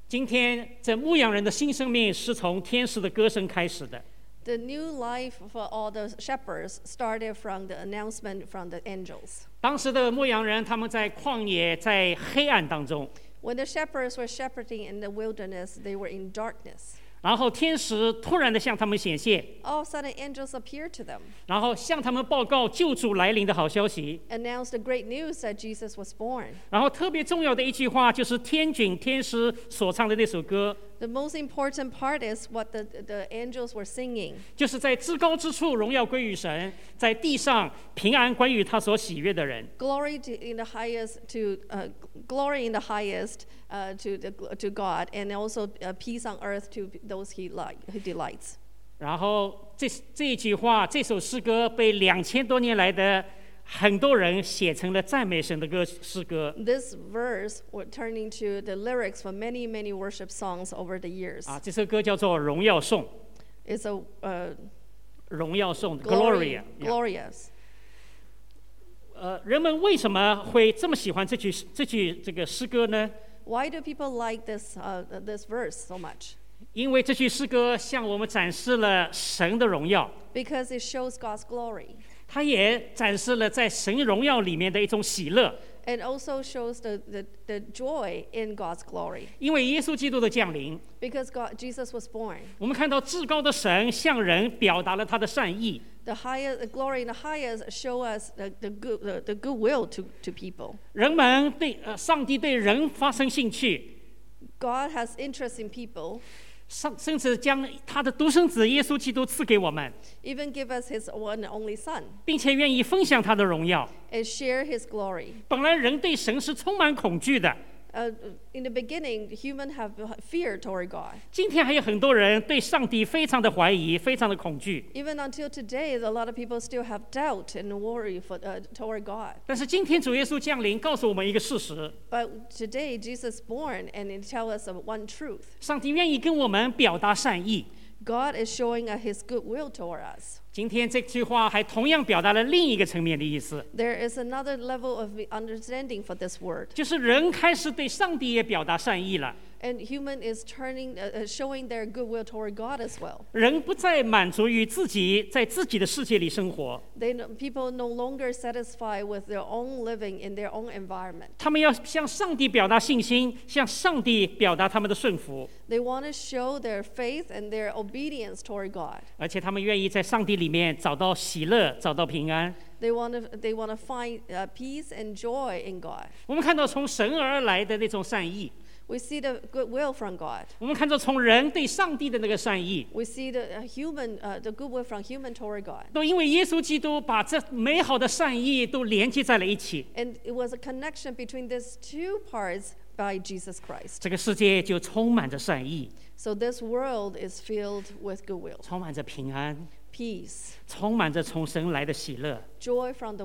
今天这牧羊人的新生命是从天使的歌声开始的。 The new life for all the shepherds started from the announcement from the angels. 当时的牧羊人他们在旷野，在黑暗当中， When the shepherds were shepherding in the wilderness, they were in darkness. 然后天使突然的向他们显现， All of a sudden, angels appeared to them, 然后向他们报告救主来临的好消息。 announced the great news that Jesus was born. 然后特别重要的一句话就是天军天师所唱的那首歌， The most important part is what the angels were singing. 就是在至高之处荣耀归于神，在地上平安归于他所喜悦的人。 Glory in the highest to God, and also peace on earth to those he delights. 然后这一句话，这首诗歌被2000多年来的很多人写成了赞美神的诗歌。 This verse will turn into the lyrics for many, many worship songs over the years. 这首歌叫做《荣耀颂》， It's a 荣耀颂 glory, Gloria。 glorious. 人们为什么会这么喜欢这个诗歌呢？ Why do people like this verse so much? 因为这句诗歌向我们展示了神的荣耀， Because it shows God's glory, 它也展示了在神荣耀里面的一种喜乐。 and also shows the joy in God's glory. 因为耶稣基督的降临， Because Jesus was born. 我们看到至高的神向人表达了他的善意。 The glory in the highest show us the goodwill to people. 人们上帝对人发生兴趣， God has interest in people, 甚至将他的独生子耶稣基督赐给我们， even give us his one and only son, 并且愿意分享他的荣耀。 and share his glory. 本来人对神是充满恐惧的， In the beginning, humans have fear toward God. 今天还有很多人对上帝非常的怀疑，非常的恐惧。 Even until today, a lot of people still have doubt and worry toward God. 但是今天主耶稣降临，告诉我们一个事实： But today, Jesus born, and it tells us of one truth. 上帝愿意跟我们表达善意。 God is showing his goodwill toward us. 今天这句话还同样表达了另一个层面的意思， There is another level of understanding for this word. 就是人开始对上帝也表达善意了。 And human is showing their goodwill toward God as well. 人不再满足于自己在自己的世界里生活， People no longer satisfied with their own living in their own environment. 他们要向上帝表达信心，向上帝表达他们的顺服， They want to show their faith and their obedience toward God. 而且他们愿意在上帝里面找到喜乐，找到平安。 They want to find peace and joy in God. 我们看到从神而来的那种善意， We see the goodwill from God. 我们看到从人对上帝的那个善意， We see the goodwill from human toward God. 都因为耶稣基督把这美好的善意都连接在了一起， And it was a connection between these two parts by Jesus Christ. 这个世界就充满着善意， So this world is filled with goodwill, 充满着平安， peace, 充满着从神来的喜乐。 joy from the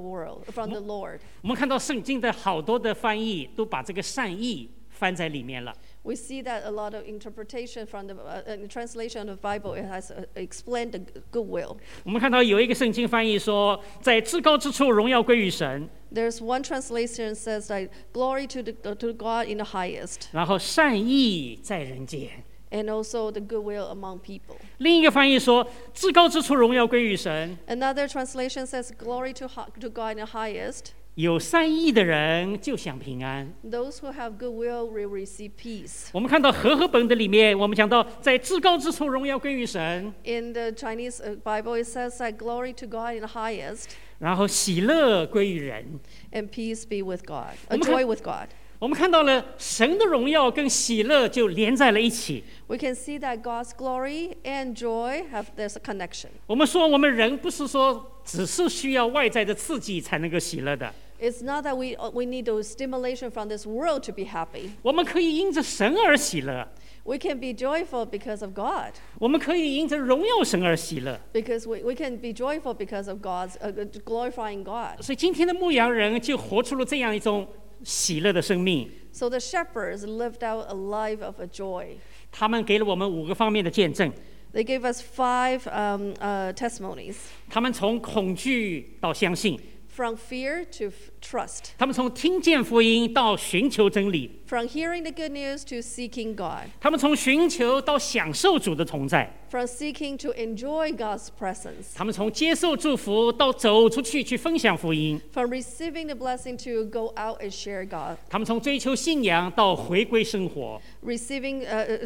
Lord. 我们看到圣经的好多的翻译都把这个善意翻在里面了。 We see that a lot of interpretation from the translation of the Bible, it has explained the goodwill. 我们看到有一个圣经翻译说，在至高之处荣耀归于神， There's one translation says like glory to God in the highest, 然后善意在人间。 and also the goodwill among people. 另一个翻译说，至高之处荣耀归于神， Another translation says glory to God in the highest. 有善意的人就享平安。 Those who have goodwill will receive peace. 我们看到和合本的里面，我们讲到在至高之处荣耀归于神， In the Chinese Bible, it says like glory to God in the highest, 然后喜乐归于人。 and peace be with God, Okay. joy with God. 我们看到了神的荣耀跟喜乐就连在了一起。 We can see that God's glory and joy there's a connection. 我们说，我们人不是说只是需要外在的刺激才能够喜乐的， It's not that we need the stimulation from this world to be happy. 我们可以因着神而喜乐， We can be joyful because of God. 我们可以因着荣耀神而喜乐。 Because we can be joyful because of God's glorifying God. 所以今天的牧羊人就活出了这样一种喜乐的生命。 So the shepherds lived out a life of a joy. 他们给了我们5个方面的见证。 They gave us 5 testimonies. 他们从恐惧到相信， From fear to trust. 他们从听见福音到寻求真理， From hearing the good news to seeking God. 他们从寻求到享受主的同在， From seeking to enjoy God's presence. 他们从接受祝福到走出去去分享福音， From receiving the blessing to go out and share God. 他们从追求信仰到回归生活。 Receiving,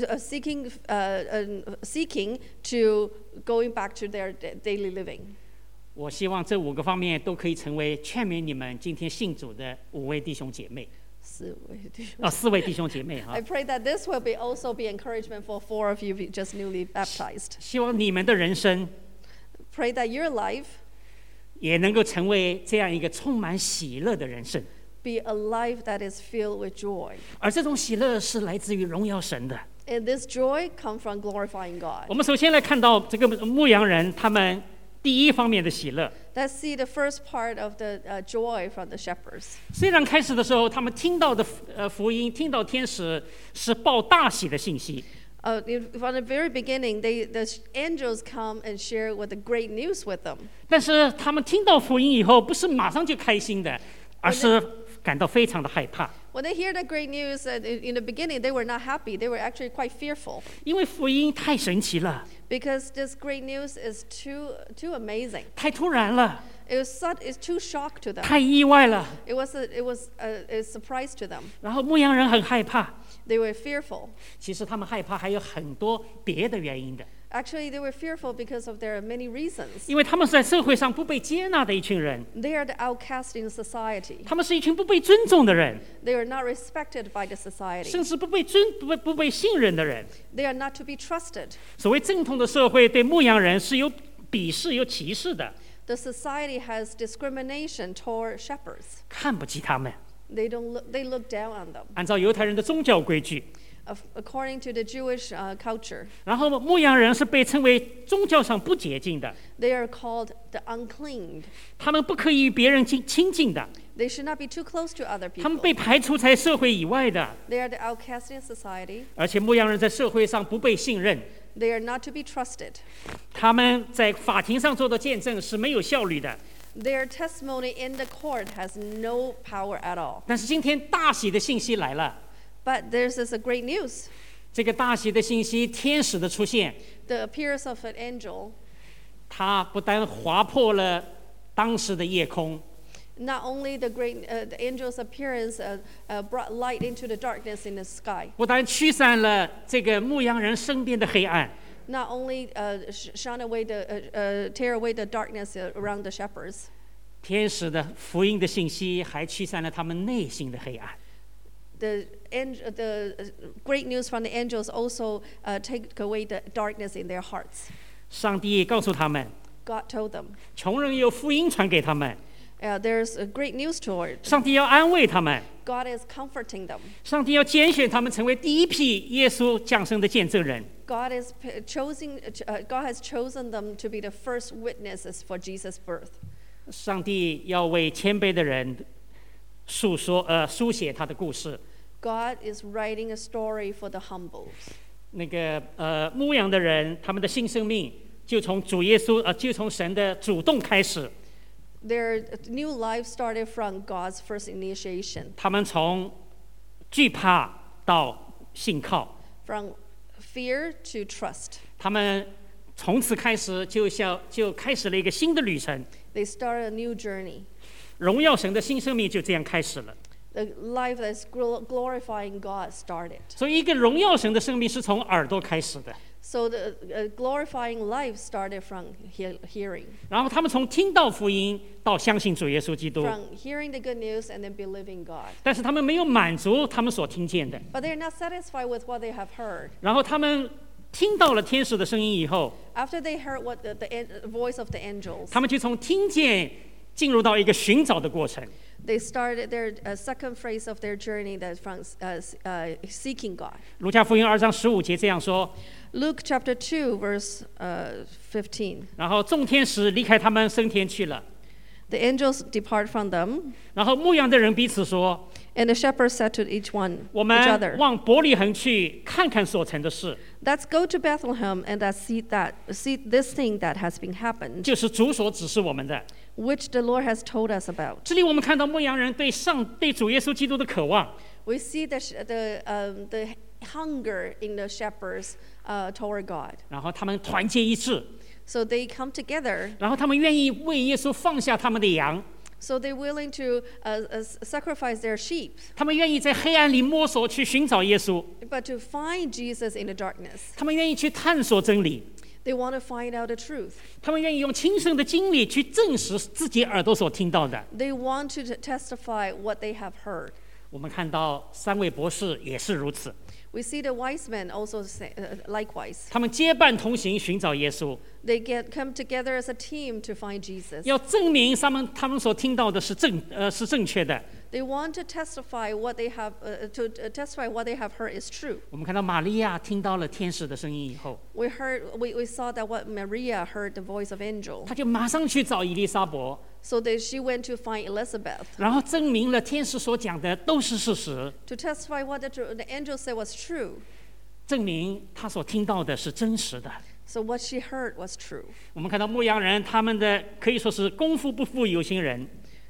seeking to going back to their daily living. 我希望这5个方面都可以成为劝勉你们今天信主的5位弟兄姐妹， 4位弟兄姐妹哈 I。pray that this will also be encouragement for 4 of you just newly baptized. 希望你们的人生 Pray that your life 也能够成为这样一个充满喜乐的人生， be a life that is filled with joy. 而这种喜乐是来自于荣耀神的。 And this joy comes from glorifying God. 我们首先来看到这个牧羊人他们第一方面的喜乐。 Let's see the first part of the joy from the shepherds. 虽然开始的时候他们听到的福音，听到天使是报大喜的信息， From the very beginning, the angels come and share with the great news with them. 但是他们听到福音以后，不是马上就开心的，而是感到非常的害怕， When they hear the great news, in the beginning they were not happy. They were actually quite fearful 因为福音太神奇了， because this great news is too amazing. 太突然了， It's too shock to them. 太意外了。 It was a surprise to them. 然后牧羊人很害怕， They were fearful. 其实他们害怕还有很多别的原因的， Actually, they were fearful because of there are many reasons. 因为他们是在社会上不被接纳的一群人， They are the outcast in society. 他们是一群不被尊重的人， They are not respected by the society. 甚至不被信任的人。 They are not to be trusted. 所谓正统的社会对牧羊人是有鄙视、有歧视的， The society has discrimination toward shepherds. 看不起他们。 They look down on them. 按照犹太人的宗教规矩， According to the Jewish culture, 然后牧羊人是被称为宗教上不洁净的， they are called the unclean. 他们不可以与别人亲近的， They should not be too close to other 他们 people. 被排除在社会以外的， They are the outcast in society. 而且牧羊人在社会上不被信任， They are not to be trusted. 他们在法庭上做的见证是没有效率的。 Their testimony in the court has no power at all. 但是今天大喜的信息来了， But there's a great news. 这个大喜的信息，天使的出现， The appearance of an angel 它不但划破了当时的夜空， not only the angel's appearance brought light into the darkness in the sky, 不但驱散了这个牧羊人身边的黑暗， not only tear away the darkness around the shepherds, 天使的福音的信息还驱散了他们内心的黑暗。 the great news from the angels also take away the darkness in their hearts. 上帝告诉他们， God told them, 穷人有福音传给他们， there's a great news toward. 上帝要安慰他们， God is comforting them. 上帝要拣选他们成为第一批耶稣降生的见证人。 God has chosen them to be the first witnesses for Jesus' birth. 上帝要为谦卑的人书写他的故事。 God is writing a story for the humbles. 那个牧羊的人，他们的新生命就从主耶稣就从神的主动开始， Their new life started from God's first initiation, 他们从惧怕到信靠， from fear to trust. 他们从此开始就开始了一个新的旅程。 They started a new journey. 荣耀神的新生命就这样开始了。 The life that's glorifying God started. 所以，一个荣耀神的生命是从耳朵开始的。 So the glorifying life started from hearing. 然后他们从听到福音到相信主耶稣基督， From hearing the good news and then believing God. 但是他们没有满足他们所听见的。 But they're not satisfied with what they have heard. 然后他们听到了天使的声音以后， After they heard what the voice of the angels, 他们就从听见进入到一个寻找的过程。 they started their second phase of their journey that's from seeking God. 路加福音2章15节这样说： Luke chapter 2, verse 15. 然后众天使离开他们升天去了。 The angels depart from them, 然后牧羊的人彼此说 and the shepherds said to each 我 each 们 other, 往伯利恒去看看所成的事， let's go to Bethlehem and see this thing that has been happened, 就是主所指示我们的。 which the Lord has told us about. 这里我们看到牧羊人对主耶稣基督的渴望， We see the hunger in the shepherds toward God. 然后他们团结一致， So they come together. 然后他们愿意为耶稣放下他们的羊， So they're willing to sacrifice their sheep, 他们愿意在黑暗里摸索去寻找耶稣， but to find Jesus in the darkness. 他们愿意去探索真理， They want to find out the truth. 他们愿意用亲身的经历去证实自己耳朵所听到的。 They want to testify what they have heard. 我们看到三位博士也是如此， We see the wise men also likewise. 他们结伴同行寻找耶稣， They come together as a team to find Jesus. 要证明他们所听到的是正确的。 They want to testify what they have testify what they have heard is true. 我们看到玛利亚听到了天使的声音以后， We saw that what Maria heard the voice of angel. 她就马上去找以利沙伯， So she went to find Elizabeth 然后证明了天使所讲的都是事实， to testify what the angel said was true. 证明她所听到的是真实的。 So what she heard was true. 我们看到牧羊人他们的可以说是功夫不负有心人，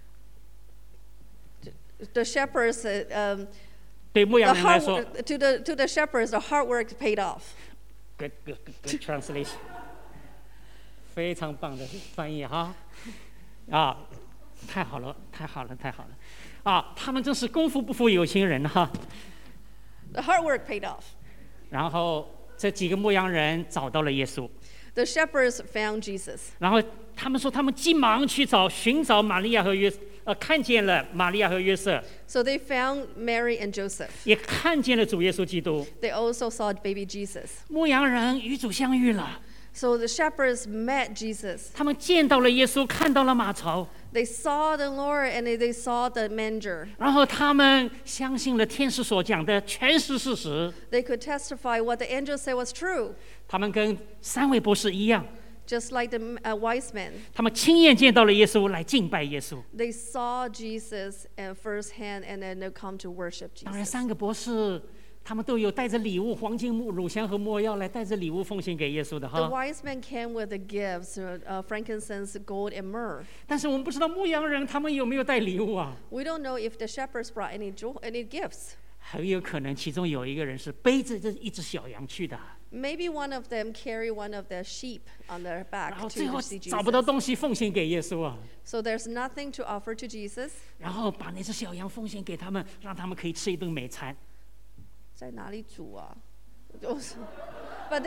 The shepherds, 对牧 the 羊人来 hard 说 to the shepherds, the hard work paid off. good translation， 非常棒的翻译哈，啊，太好了，太好了，太好了，啊，他们真是功夫不负有心人哈。 The hard work paid off. 然后这几个牧羊人找到了耶稣， The shepherds found Jesus. 然后他们说他们急忙去寻找玛利亚和看见了玛利亚和约瑟， So they found Mary and Joseph. 也看见了主耶稣基督。 They also saw baby Jesus. 牧羊人与主相遇了， So the shepherds met Jesus. 他们见到了耶稣，看到了马槽， They saw the Lord and they saw the manger. 然后他们相信了天使所讲的全是事实。 They could testify what the angel said was true, 他们跟三位博士一样， just like the wise men. 他们亲眼见到了耶稣，来敬拜耶稣。 They saw Jesus firsthand and then they come to worship 当然， Jesus. 三个博士他们都有带着礼物，黄金、乳香和没药来带着礼物奉献给耶稣的 The 哈。 wise men came with the gifts, frankincense, gold, and myrrh. 但是我们不知道牧羊人他们有没有带礼物啊？ We don't know if the shepherds brought any gifts. 很有可能其中有一个人是背着这一只小羊去的， Maybe one of them carry one of the sheep on their 然 back 后 to 最后 see 找不到 Jesus. 东西奉献给耶稣啊， So there's nothing to offer to Jesus. 然后把那只小羊奉献给他们，让他们可以吃一顿美餐。 在哪里煮啊？But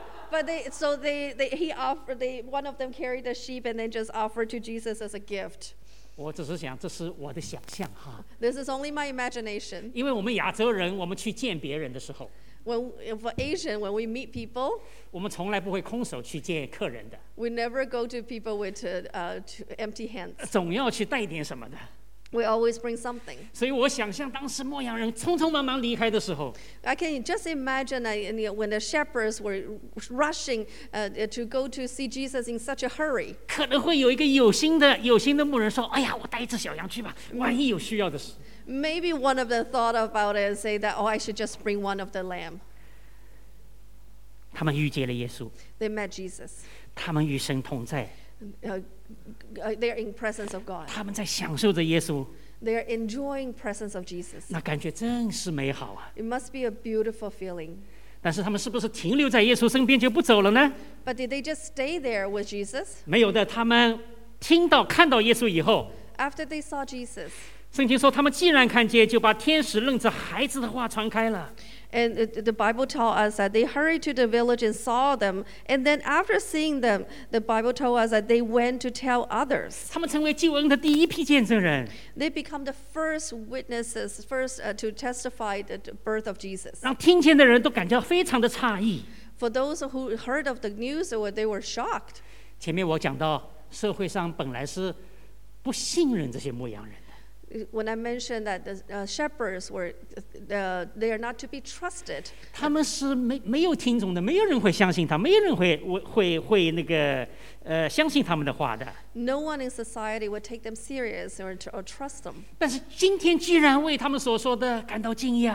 one of them carried the sheep and then just offered to Jesus as a gift. 我只是想，这是我的想象哈， This is only my imagination. 因为我们亚洲人，我们去见别人的时候， For Asian, when we meet people, 我们从来不会空手去见客人的， we never go to people with empty hands. 总要去带点什么的。 We always bring something. 所以我想象当时牧羊人匆匆忙忙离开的时候， I can just imagine when the shepherds were rushing to go to see Jesus in such a hurry. 可能会有一个有心的牧人说：“哎呀，我带一只小羊去吧，万一有需要的事。” Maybe one of them thought about it and say that, oh, I should just bring one of the lamb. 他们遇见了耶稣， They met Jesus. 他们与神同在， They're in presence of God. 他们在享受着耶稣， They're enjoying presence of Jesus. 那感觉真是美好啊！ It must be a beautiful feeling. 但是他们是不是停留在耶稣身边就不走了呢？ But did they just stay there with Jesus? 没有的，他们看到耶稣以后， After they saw Jesus, 圣经说他们既然看见，就把天使愣着孩子的话传开了。 and the Bible tells us that they hurried to the village and saw them. And then after seeing them, the Bible tells us that they went to tell others. 他们成为救恩的第一批见证人， They become the first witnesses, to testify the birth of Jesus. 让听见的人都感到非常的诧异。 For those who heard of the news, they were shocked. 前面我讲到，社会上本来是不信任这些牧羊人的， When I mentioned that the shepherds they are not to be trusted. 他们是没有听众的，没有人会相信他，没有人会相信他们的话的。 No one in society would take them serious or trust them. 但是今天居然为他们所说的感到惊讶。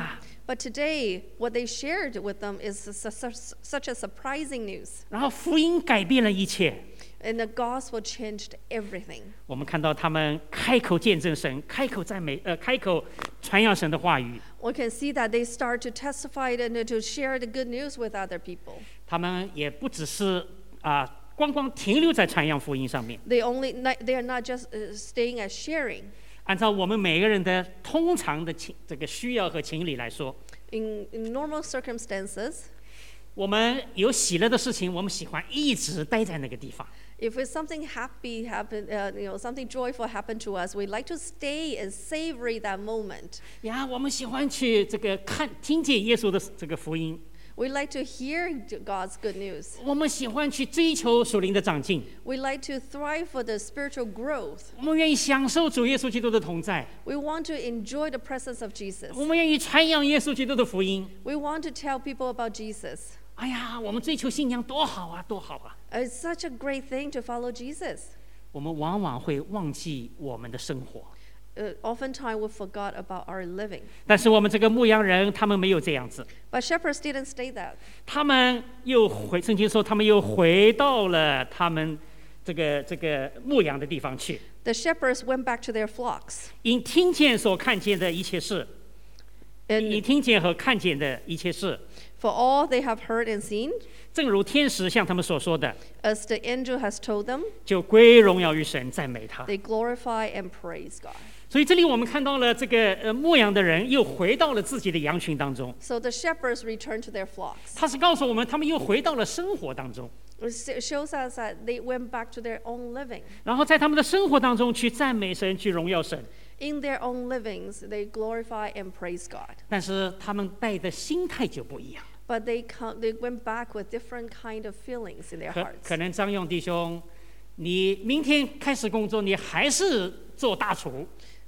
But today, what they shared with them is such a surprising news. 然后福音改变了一切。 And the gospel changed everything. 我们看到他们开口见证神，开口赞美，开口传扬神的话语。 We can see that they start to testify and to share the good news with other people. 他们也不只是光停留在传扬福音上面。 They are not just staying at sharing. 按照我们每个人的通常的这个需要和情理来说， In normal circumstances, 我们有喜乐的事情，我们喜欢一直待在那个地方。 if something happy happen, something joyful happened to us, we like to stay and savor that moment. 呀，我们喜欢去这个听见耶稣的这个福音， We like to hear God's good news. 我们喜欢去追求属灵的长进， We like to thrive for the spiritual growth. 我们愿意享受主耶稣基督的同在， We want to enjoy the presence of Jesus. 我们愿意传扬耶稣基督的福音。 We want to tell people about Jesus. 哎呀，我们追求信仰多好啊，多好啊！ It's such a great thing to follow Jesus. 我们往往会忘记我们的生活， Oftentimes we forgot about our living. 但是我们这个牧羊人，他们没有这样子， But shepherds didn't stay that. 他们圣经说，他们又回到了他们这个牧羊的地方去， The shepherds went back to their flocks. 因听见所看见的一切事， And 因听见和看见的一切事， for all they have heard and seen, 正如天使向他们所说的， as the angel has told them, 就归荣耀于神，赞美他。 they glorify and praise God. 所以这里我们看到了这个牧羊的人又回到了自己的羊群当中， So the shepherds returned to their flocks. 他是告诉我们，他们又回到了生活当中， It shows us that they went back to their own living. 然后在他们的生活当中去赞美神，去荣耀神。 In their own livings, they glorify and praise God. 但是他们带的心态就不一样。 But they went back with different kind of feelings in their 可 hearts. 能张勇弟兄，你明天开始工作，你还是做大厨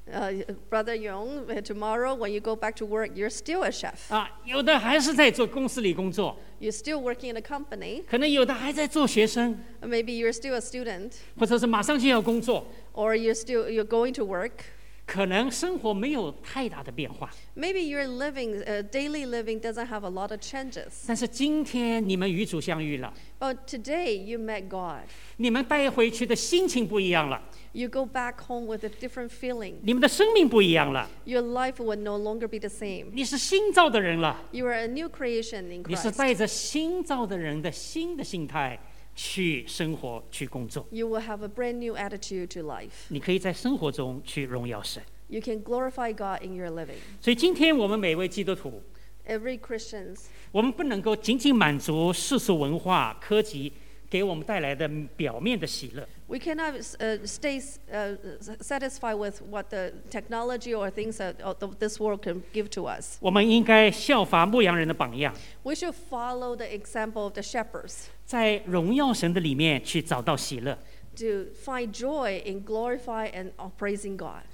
Brother Yong, tomorrow when you go back to work, you're still a chef. 啊，有的还是在做公司里工作， You're still working in a company. 可能有的还在做学生， Maybe you're still a student, 或者是马上就要工作， or you're going to work. 可能生活没有太大的变化。 Maybe your daily living doesn't have a lot of changes. 但是今天你们与主相遇了， But today you met God. 你们带回去的心情不一样了， You go back home with a different feeling. 你们的生命不一样了， Your life will no longer be the same. 你是新造的人了， You are a new creation in 你是 Christ. 带着新造的人的新的心态去生活、去工作。 You will have a brand new attitude to life. 你可以在生活中去荣耀神。 You can glorify God in your living. 所以今天我们每位基督徒， Every Christians, 我们不能够仅仅满足世俗文化、科技给我们带来的表面的喜乐。 we cannot stay satisfied with what the technology or things of this world can give to us. 我们应该效法牧羊人的榜样， We should follow the example of the shepherds 在荣耀神的里面去找到喜乐。 to find joy in glorify and praising God.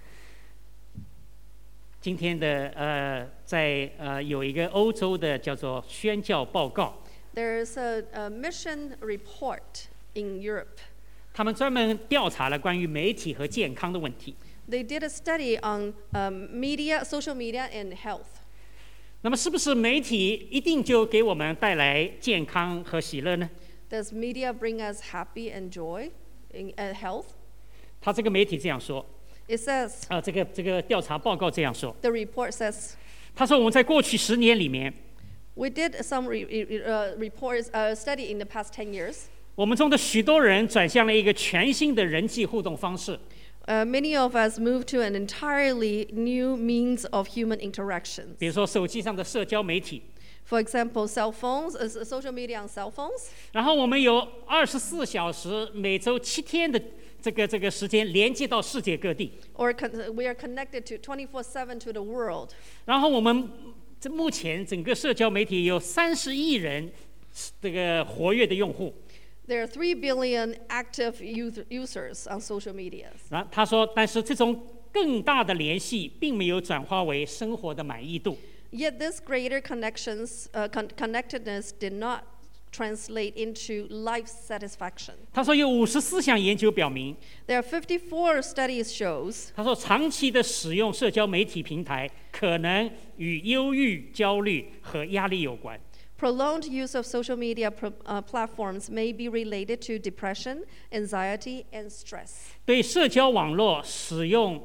今天的有一个欧洲的叫做宣教报告， There's a mission report in Europe. 他们专门调查了关于媒体和健康的问题。 They did a study on media, social media, and health. 那么，是不是媒体一定就给我们带来健康和喜乐呢？ Does media bring us happy and joy and health? 他这个媒体这样说， It says, 这个调查报告这样说， the report says, 他说我们在过去10年里面， we did some study in the past 10 years. 我们中的许多人转向了一个全新的人际互动方式。 Many of us moved to an entirely new means of human interactions. 比如说手机上的社交媒体， For example, cell phones, social media on cell phones. 然后我们有24小时，每周7天的这个时间连接到世界各地。 Or we are connected to 24/7 to the world. 然后我们目前整个社交媒体有30亿人这个活跃的用户。 There are 3 billion active users on social media. 然后他说，但是这种更大的联系并没有转化为生活的满意度。 Yet this greater connectedness did not translate into life satisfaction. 他说有54项研究表明， There are 54 studies shows 他说长期的使用社交媒体平台可能与忧郁、焦虑和压力有关。 prolonged use of social media platforms may be related to depression, anxiety, and stress. 对社交网络使用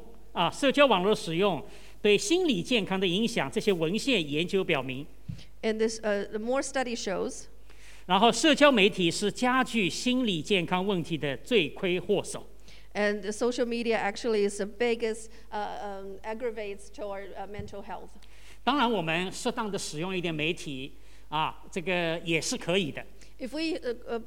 对心理健康的影响，这些文献研究表明， And this, the more study shows, 然后社交媒体是加剧心理健康问题的罪魁祸首。 and the social media actually is the biggest aggravates toward mental health. 当然，我们适当的使用一点媒体这个也是可以的。 If we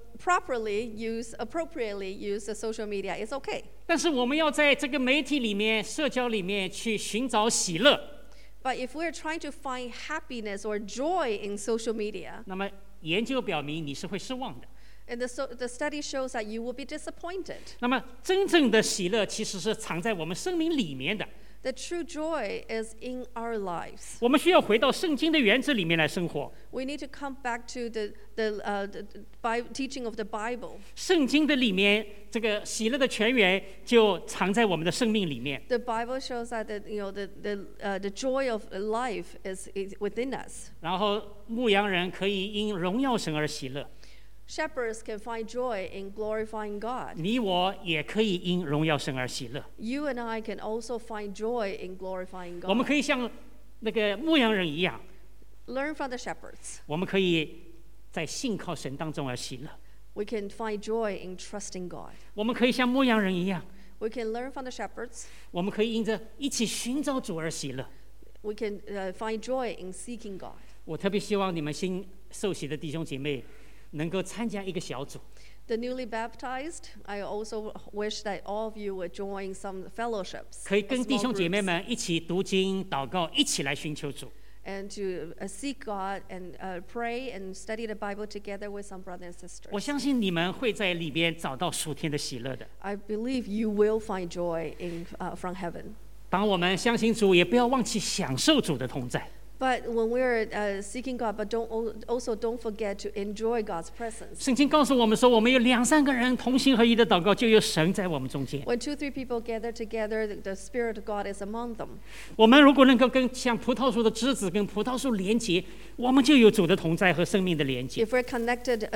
appropriately use the social media, it's okay. 但是我们要在这个媒体里面、社交里面去寻找喜乐。 But if we're trying to find happiness or joy in social media, 那么研究表明你是会失望的。 and the study shows that you will be disappointed. 那么真正的喜乐其实是藏在我们生命里面的。 The true joy is in our lives. 我们需要回到圣经的原则里面来生活。 We need to come back to the teaching of the Bible. 圣经的里面，这个喜乐的泉源就藏在我们的生命里面。 The Bible shows that the joy of life is within us. 然后牧羊人可以因荣耀神而喜乐， Shepherds can find joy in glorifying God. 你我也可以因荣耀神而喜乐。 You and I can also find joy in glorifying 我们 God. 可以像那个牧羊人一样， Learn from the shepherds. 我们可以在信靠神当中而喜乐。 We can find joy in trusting God. 我们可以像牧羊人一样， We can learn from the shepherds. 我们可以因着一起寻找主而喜乐。 We can find joy in seeking God. 我特别希望你们新受洗的弟兄姐妹能够参加一个小组， The newly baptized, I also wish that all of you would join some fellowships, 可以跟 small 弟兄姐妹 groups, 们一起读经、祷告，一起来寻求主。 and to seek God and pray and study the Bible together with some brothers and 我 sisters. 相信你们会在里边找到属天的喜乐的。 I believe you will find joy from heaven. 当我们相信主，也不要忘记享受主的同在。 But when we're seeking God, but don't forget to enjoy God's presence. 圣经告诉我们说，我们有2、3个人同心合一的祷告，就有神在我们中间。 When 2, 3 people gather together, the Spirit of God is among them. 我们如果能够跟像葡萄树的枝子跟葡萄树连结，我们就有主的同在和生命的连结。 If we're connected,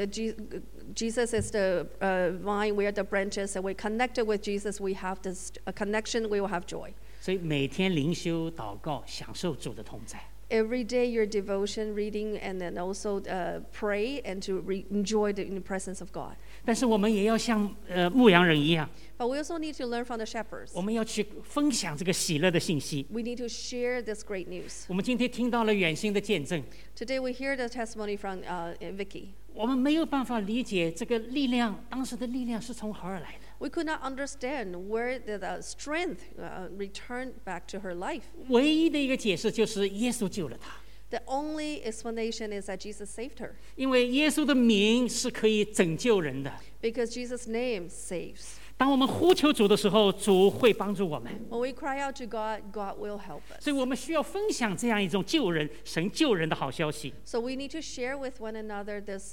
Jesus is the vine, we are the branches, and we're connected with Jesus, we have this connection, we will have joy. 所以每天灵修、祷告，享受主的同在。 Every day, your devotion, reading, and then also pray and to enjoy in the presence of God. 但是我们也要像牧羊人一样， But we also need to learn from the shepherds. 我们要去分享这个喜乐的信息。 We need to share this great news. 我们今天听到了远行的见证， Today, we hear the testimony from Vicky. 我们没有办法理解这个力量，当时的力量是从何而来的。 We could not understand where the strength returned back to her life. 唯一的一个解释就是耶稣救了他， The only explanation is that Jesus saved her, 因为耶稣的名是可以拯救人的。 because Jesus' name saves. 当我们呼求主的时候，主会帮助我们。 When we cry out to God, God will help us. 所以我们需要分享这样一种救人、神救人的好消息。 So we need to share with one another this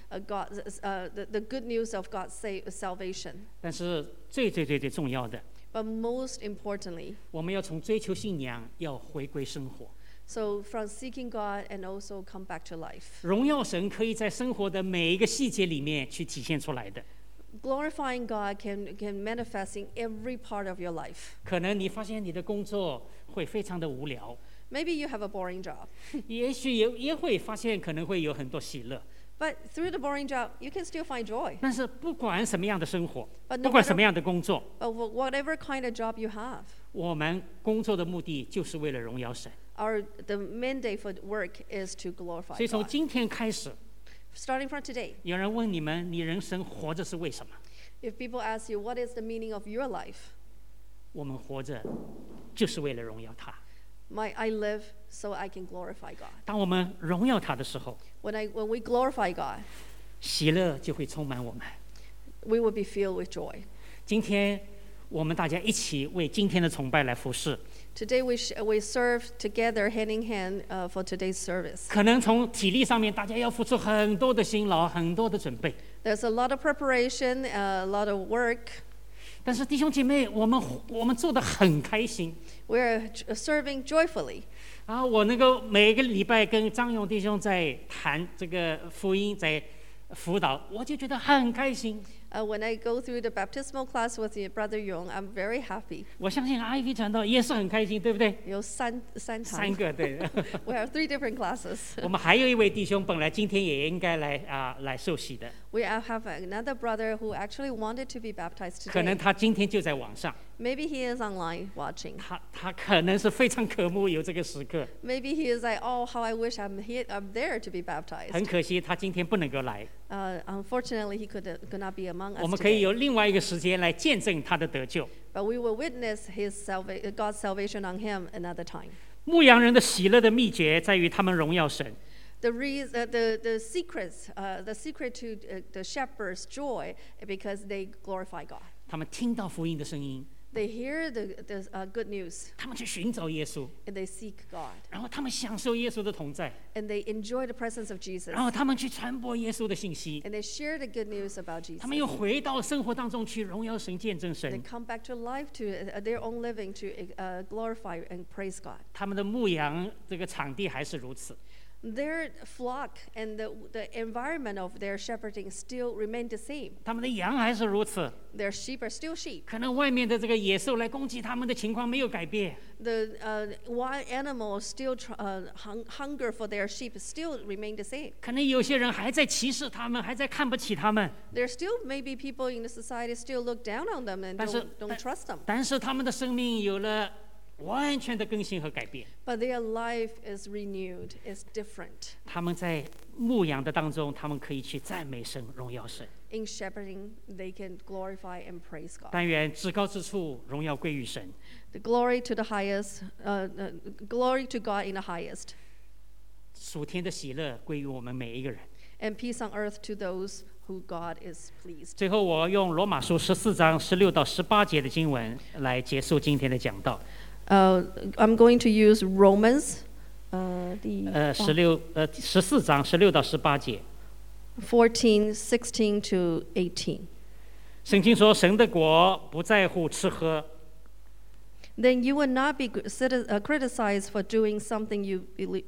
the good news of God's salvation. 但是最重要的， But most importantly, 我们要从追求信仰，要回归生活。 so from seeking God and also come back to life. 荣耀神可以在生活的每一个细节里面去体现出来的。 Glorifying God can manifest in every part of your life. 可能你发现你的工作会非常的无聊， Maybe you have a boring job, 也许也会发现可能会有很多喜乐。 but through the boring job, you can still find joy. 但是不管什么样的生活， But no 不管 matter- 什么样的工作， But whatever kind of job you have, 我们工作的目的就是为了荣耀神。 the mandate for work is to glorify 所以从 God. 今天开始， Starting from today, 有人问你们，你人生活着是为什么？ if people ask you what is the meaning of your life, 我们活着就是为了荣耀他。 I live so I can glorify God. 当我们荣耀他的时候， When we glorify God, 喜乐就会充满我们。 we will be filled with joy. 今天我们大家一起为今天的崇拜来服侍。 Today we serve together hand in hand for today's service. 可能从体力上面，大家要付出很多的辛劳，很多的准备。 There's a lot of preparation, a lot of work. 但是弟兄姐妹，我们做得很开心。 We're serving joyfully. 然后我能够每个礼拜跟张勇弟兄在谈这个福音，在辅导，我就觉得很开心。 When I go through the baptismal class with Brother Yong, I'm very happy. 我相信 IV 传道也是很开心，对不对？ 有三堂。 3个，对。 We have 3 different classes. 我们还有一位弟兄，本来今天也应该来受洗的。 We have another brother who actually wanted to be baptized 可能 today. 他今天就在网上。 Maybe he is online watching. 他可能是非常渴慕有这个时刻。 Maybe he is like, oh, how I wish I'm there to be baptized. 很可惜，他今天不能够来。 Unfortunately, he could not be among us 我们可以 today. 有另外一个时间来见证他的得救。 But we will witness God's salvation on him another time. 牧羊人的喜乐的秘诀在于他们荣耀神。 The secret to the shepherd's joy because they glorify God. 他们听到福音的声音， They hear the good news 他们去寻找耶稣， and they seek God 然后他们享受耶稣的同在， and they enjoy the presence of Jesus 然后他们去传播耶稣的信息， and they share the good news about Jesus. 他们又回到生活当中去荣耀神、见证 They 神。 come back to life to their own living to glorify and praise God. 他们的牧羊这个场地还是如此。 Their flock and the environment of their shepherding still remain the same. 他们的羊还是如此。 Their sheep are still sheep. 可能外面的这个野兽来攻击他们的情况没有改变， The wild animals still hunger for their sheep still remain the same. 可能有些人还在歧视他们，还在看不起他们。 There still may be people in the society still look down on them and 但是 don't trust them. 但是他们的生命有了完全的更新和改变。 But their life is renewed, is different. 他们在牧羊的当中，他们可以去赞美神、荣耀神。 In shepherding, they can glorify and praise God. 但愿至高之处荣耀归于神。 The glory to the highest, glory to God in the highest, 属天的喜乐归于我们每一个人。 and peace on earth to those who God is pleased. 最后，我用罗马书14章16到18节的经文来结束今天的讲道。 I'm going to use Romans 14章16到18节。 14:16 to 18. 圣经说，神的国不在乎吃喝， Then you will not be criticized for doing something you believe.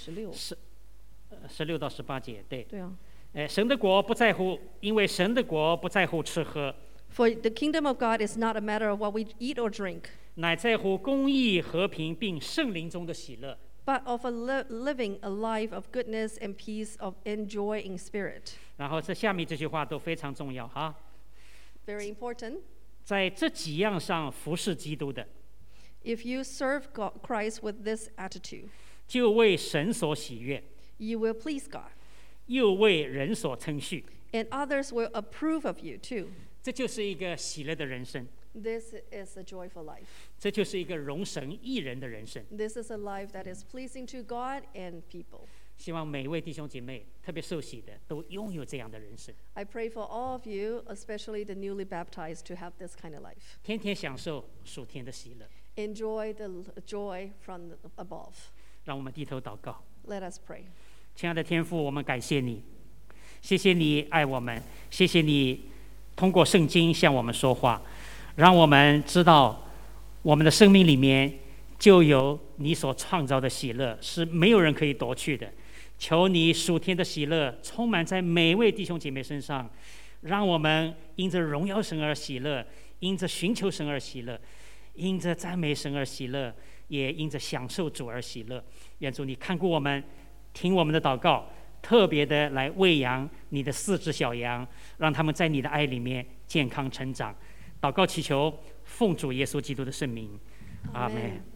16到18节，对。 对啊。 神的国不在乎，因为神的国不在乎吃喝， For the kingdom of God is not a matter of what we eat or drink, 乃在乎公义、和平并圣灵中的喜乐。 but of living a life of goodness and peace and joy in spirit. 然后这下面这句话都非常重要哈， Very important. 在这几样上服侍基督的， If you serve Christ with this attitude, 就为神所喜悦， you will please God, 又为人所称许。 and others will approve of you too. 这就是一个喜乐的人生， This is a joyful life. 这就是一个荣神益人的人生。 This is a life that is pleasing to God and people. 希望每一位弟兄姐妹，特别受洗的，都拥有这样的人生， I pray for all of you, especially the newly baptized, to have this kind of life. 天天享受属天的喜乐。 Enjoy the joy from above. 让我们低头祷告。 Let us pray. 亲爱的天父，我们感谢你，谢谢你爱我们，谢谢你通过圣经向我们说话，让我们知道我们的生命里面就有你所创造的喜乐，是没有人可以夺去的。求你属天的喜乐充满在每一位弟兄姐妹身上，让我们因着荣耀神而喜乐，因着寻求神而喜乐，因着赞美神而喜乐，也因着享受主而喜乐。愿主你看顾我们，听我们的祷告，特别的来喂养你的4只小羊，让他们在你的爱里面健康成长。祷告祈求，奉主耶稣基督的圣名，阿们。